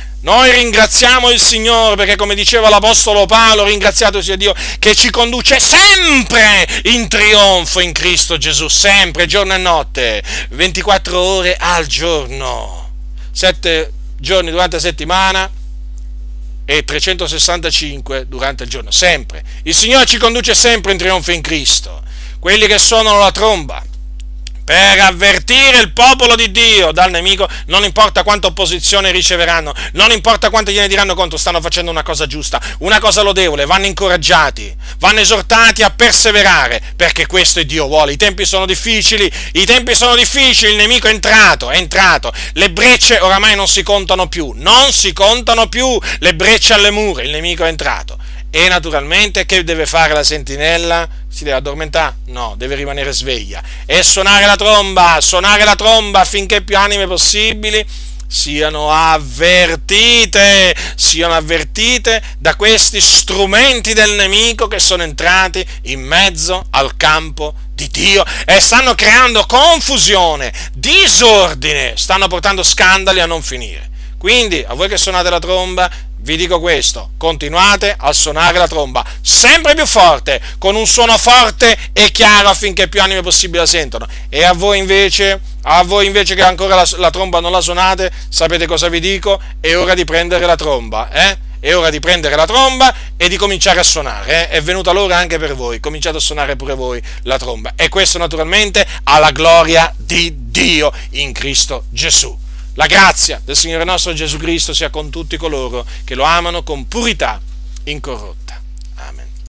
Perché, come diceva l'Apostolo Paolo, ringraziato sia Dio che ci conduce sempre in trionfo in Cristo Gesù, sempre, giorno e notte, 24 ore al giorno, 7 giorni durante la settimana e 365 durante il giorno, sempre. Il Signore ci conduce sempre in trionfo in Cristo. Quelli che suonano la tromba per avvertire il popolo di Dio dal nemico, non importa quanta opposizione riceveranno, non importa quanto gliene diranno contro, stanno facendo una cosa giusta, una cosa lodevole, vanno incoraggiati, vanno esortati a perseverare, perché questo è Dio vuole. I tempi sono difficili, il nemico è entrato, le brecce oramai non si contano più, le brecce alle mura, il nemico è entrato. E naturalmente che deve fare la sentinella? Si deve addormentare? No, deve rimanere sveglia e suonare la tromba affinché più anime possibili siano avvertite da questi strumenti del nemico che sono entrati in mezzo al campo di Dio e stanno creando confusione, disordine, stanno portando scandali a non finire. Quindi, a voi che suonate la tromba, vi dico questo: continuate a suonare la tromba sempre più forte, con un suono forte e chiaro affinché più anime possibili la sentono. E a voi invece che ancora la tromba non la suonate, sapete cosa vi dico? È ora di prendere la tromba, È ora di prendere la tromba e di cominciare a suonare, È venuta l'ora anche per voi, cominciate a suonare pure voi la tromba. E questo naturalmente alla gloria di Dio in Cristo Gesù. La grazia del Signore nostro Gesù Cristo sia con tutti coloro che lo amano con purità incorrotta.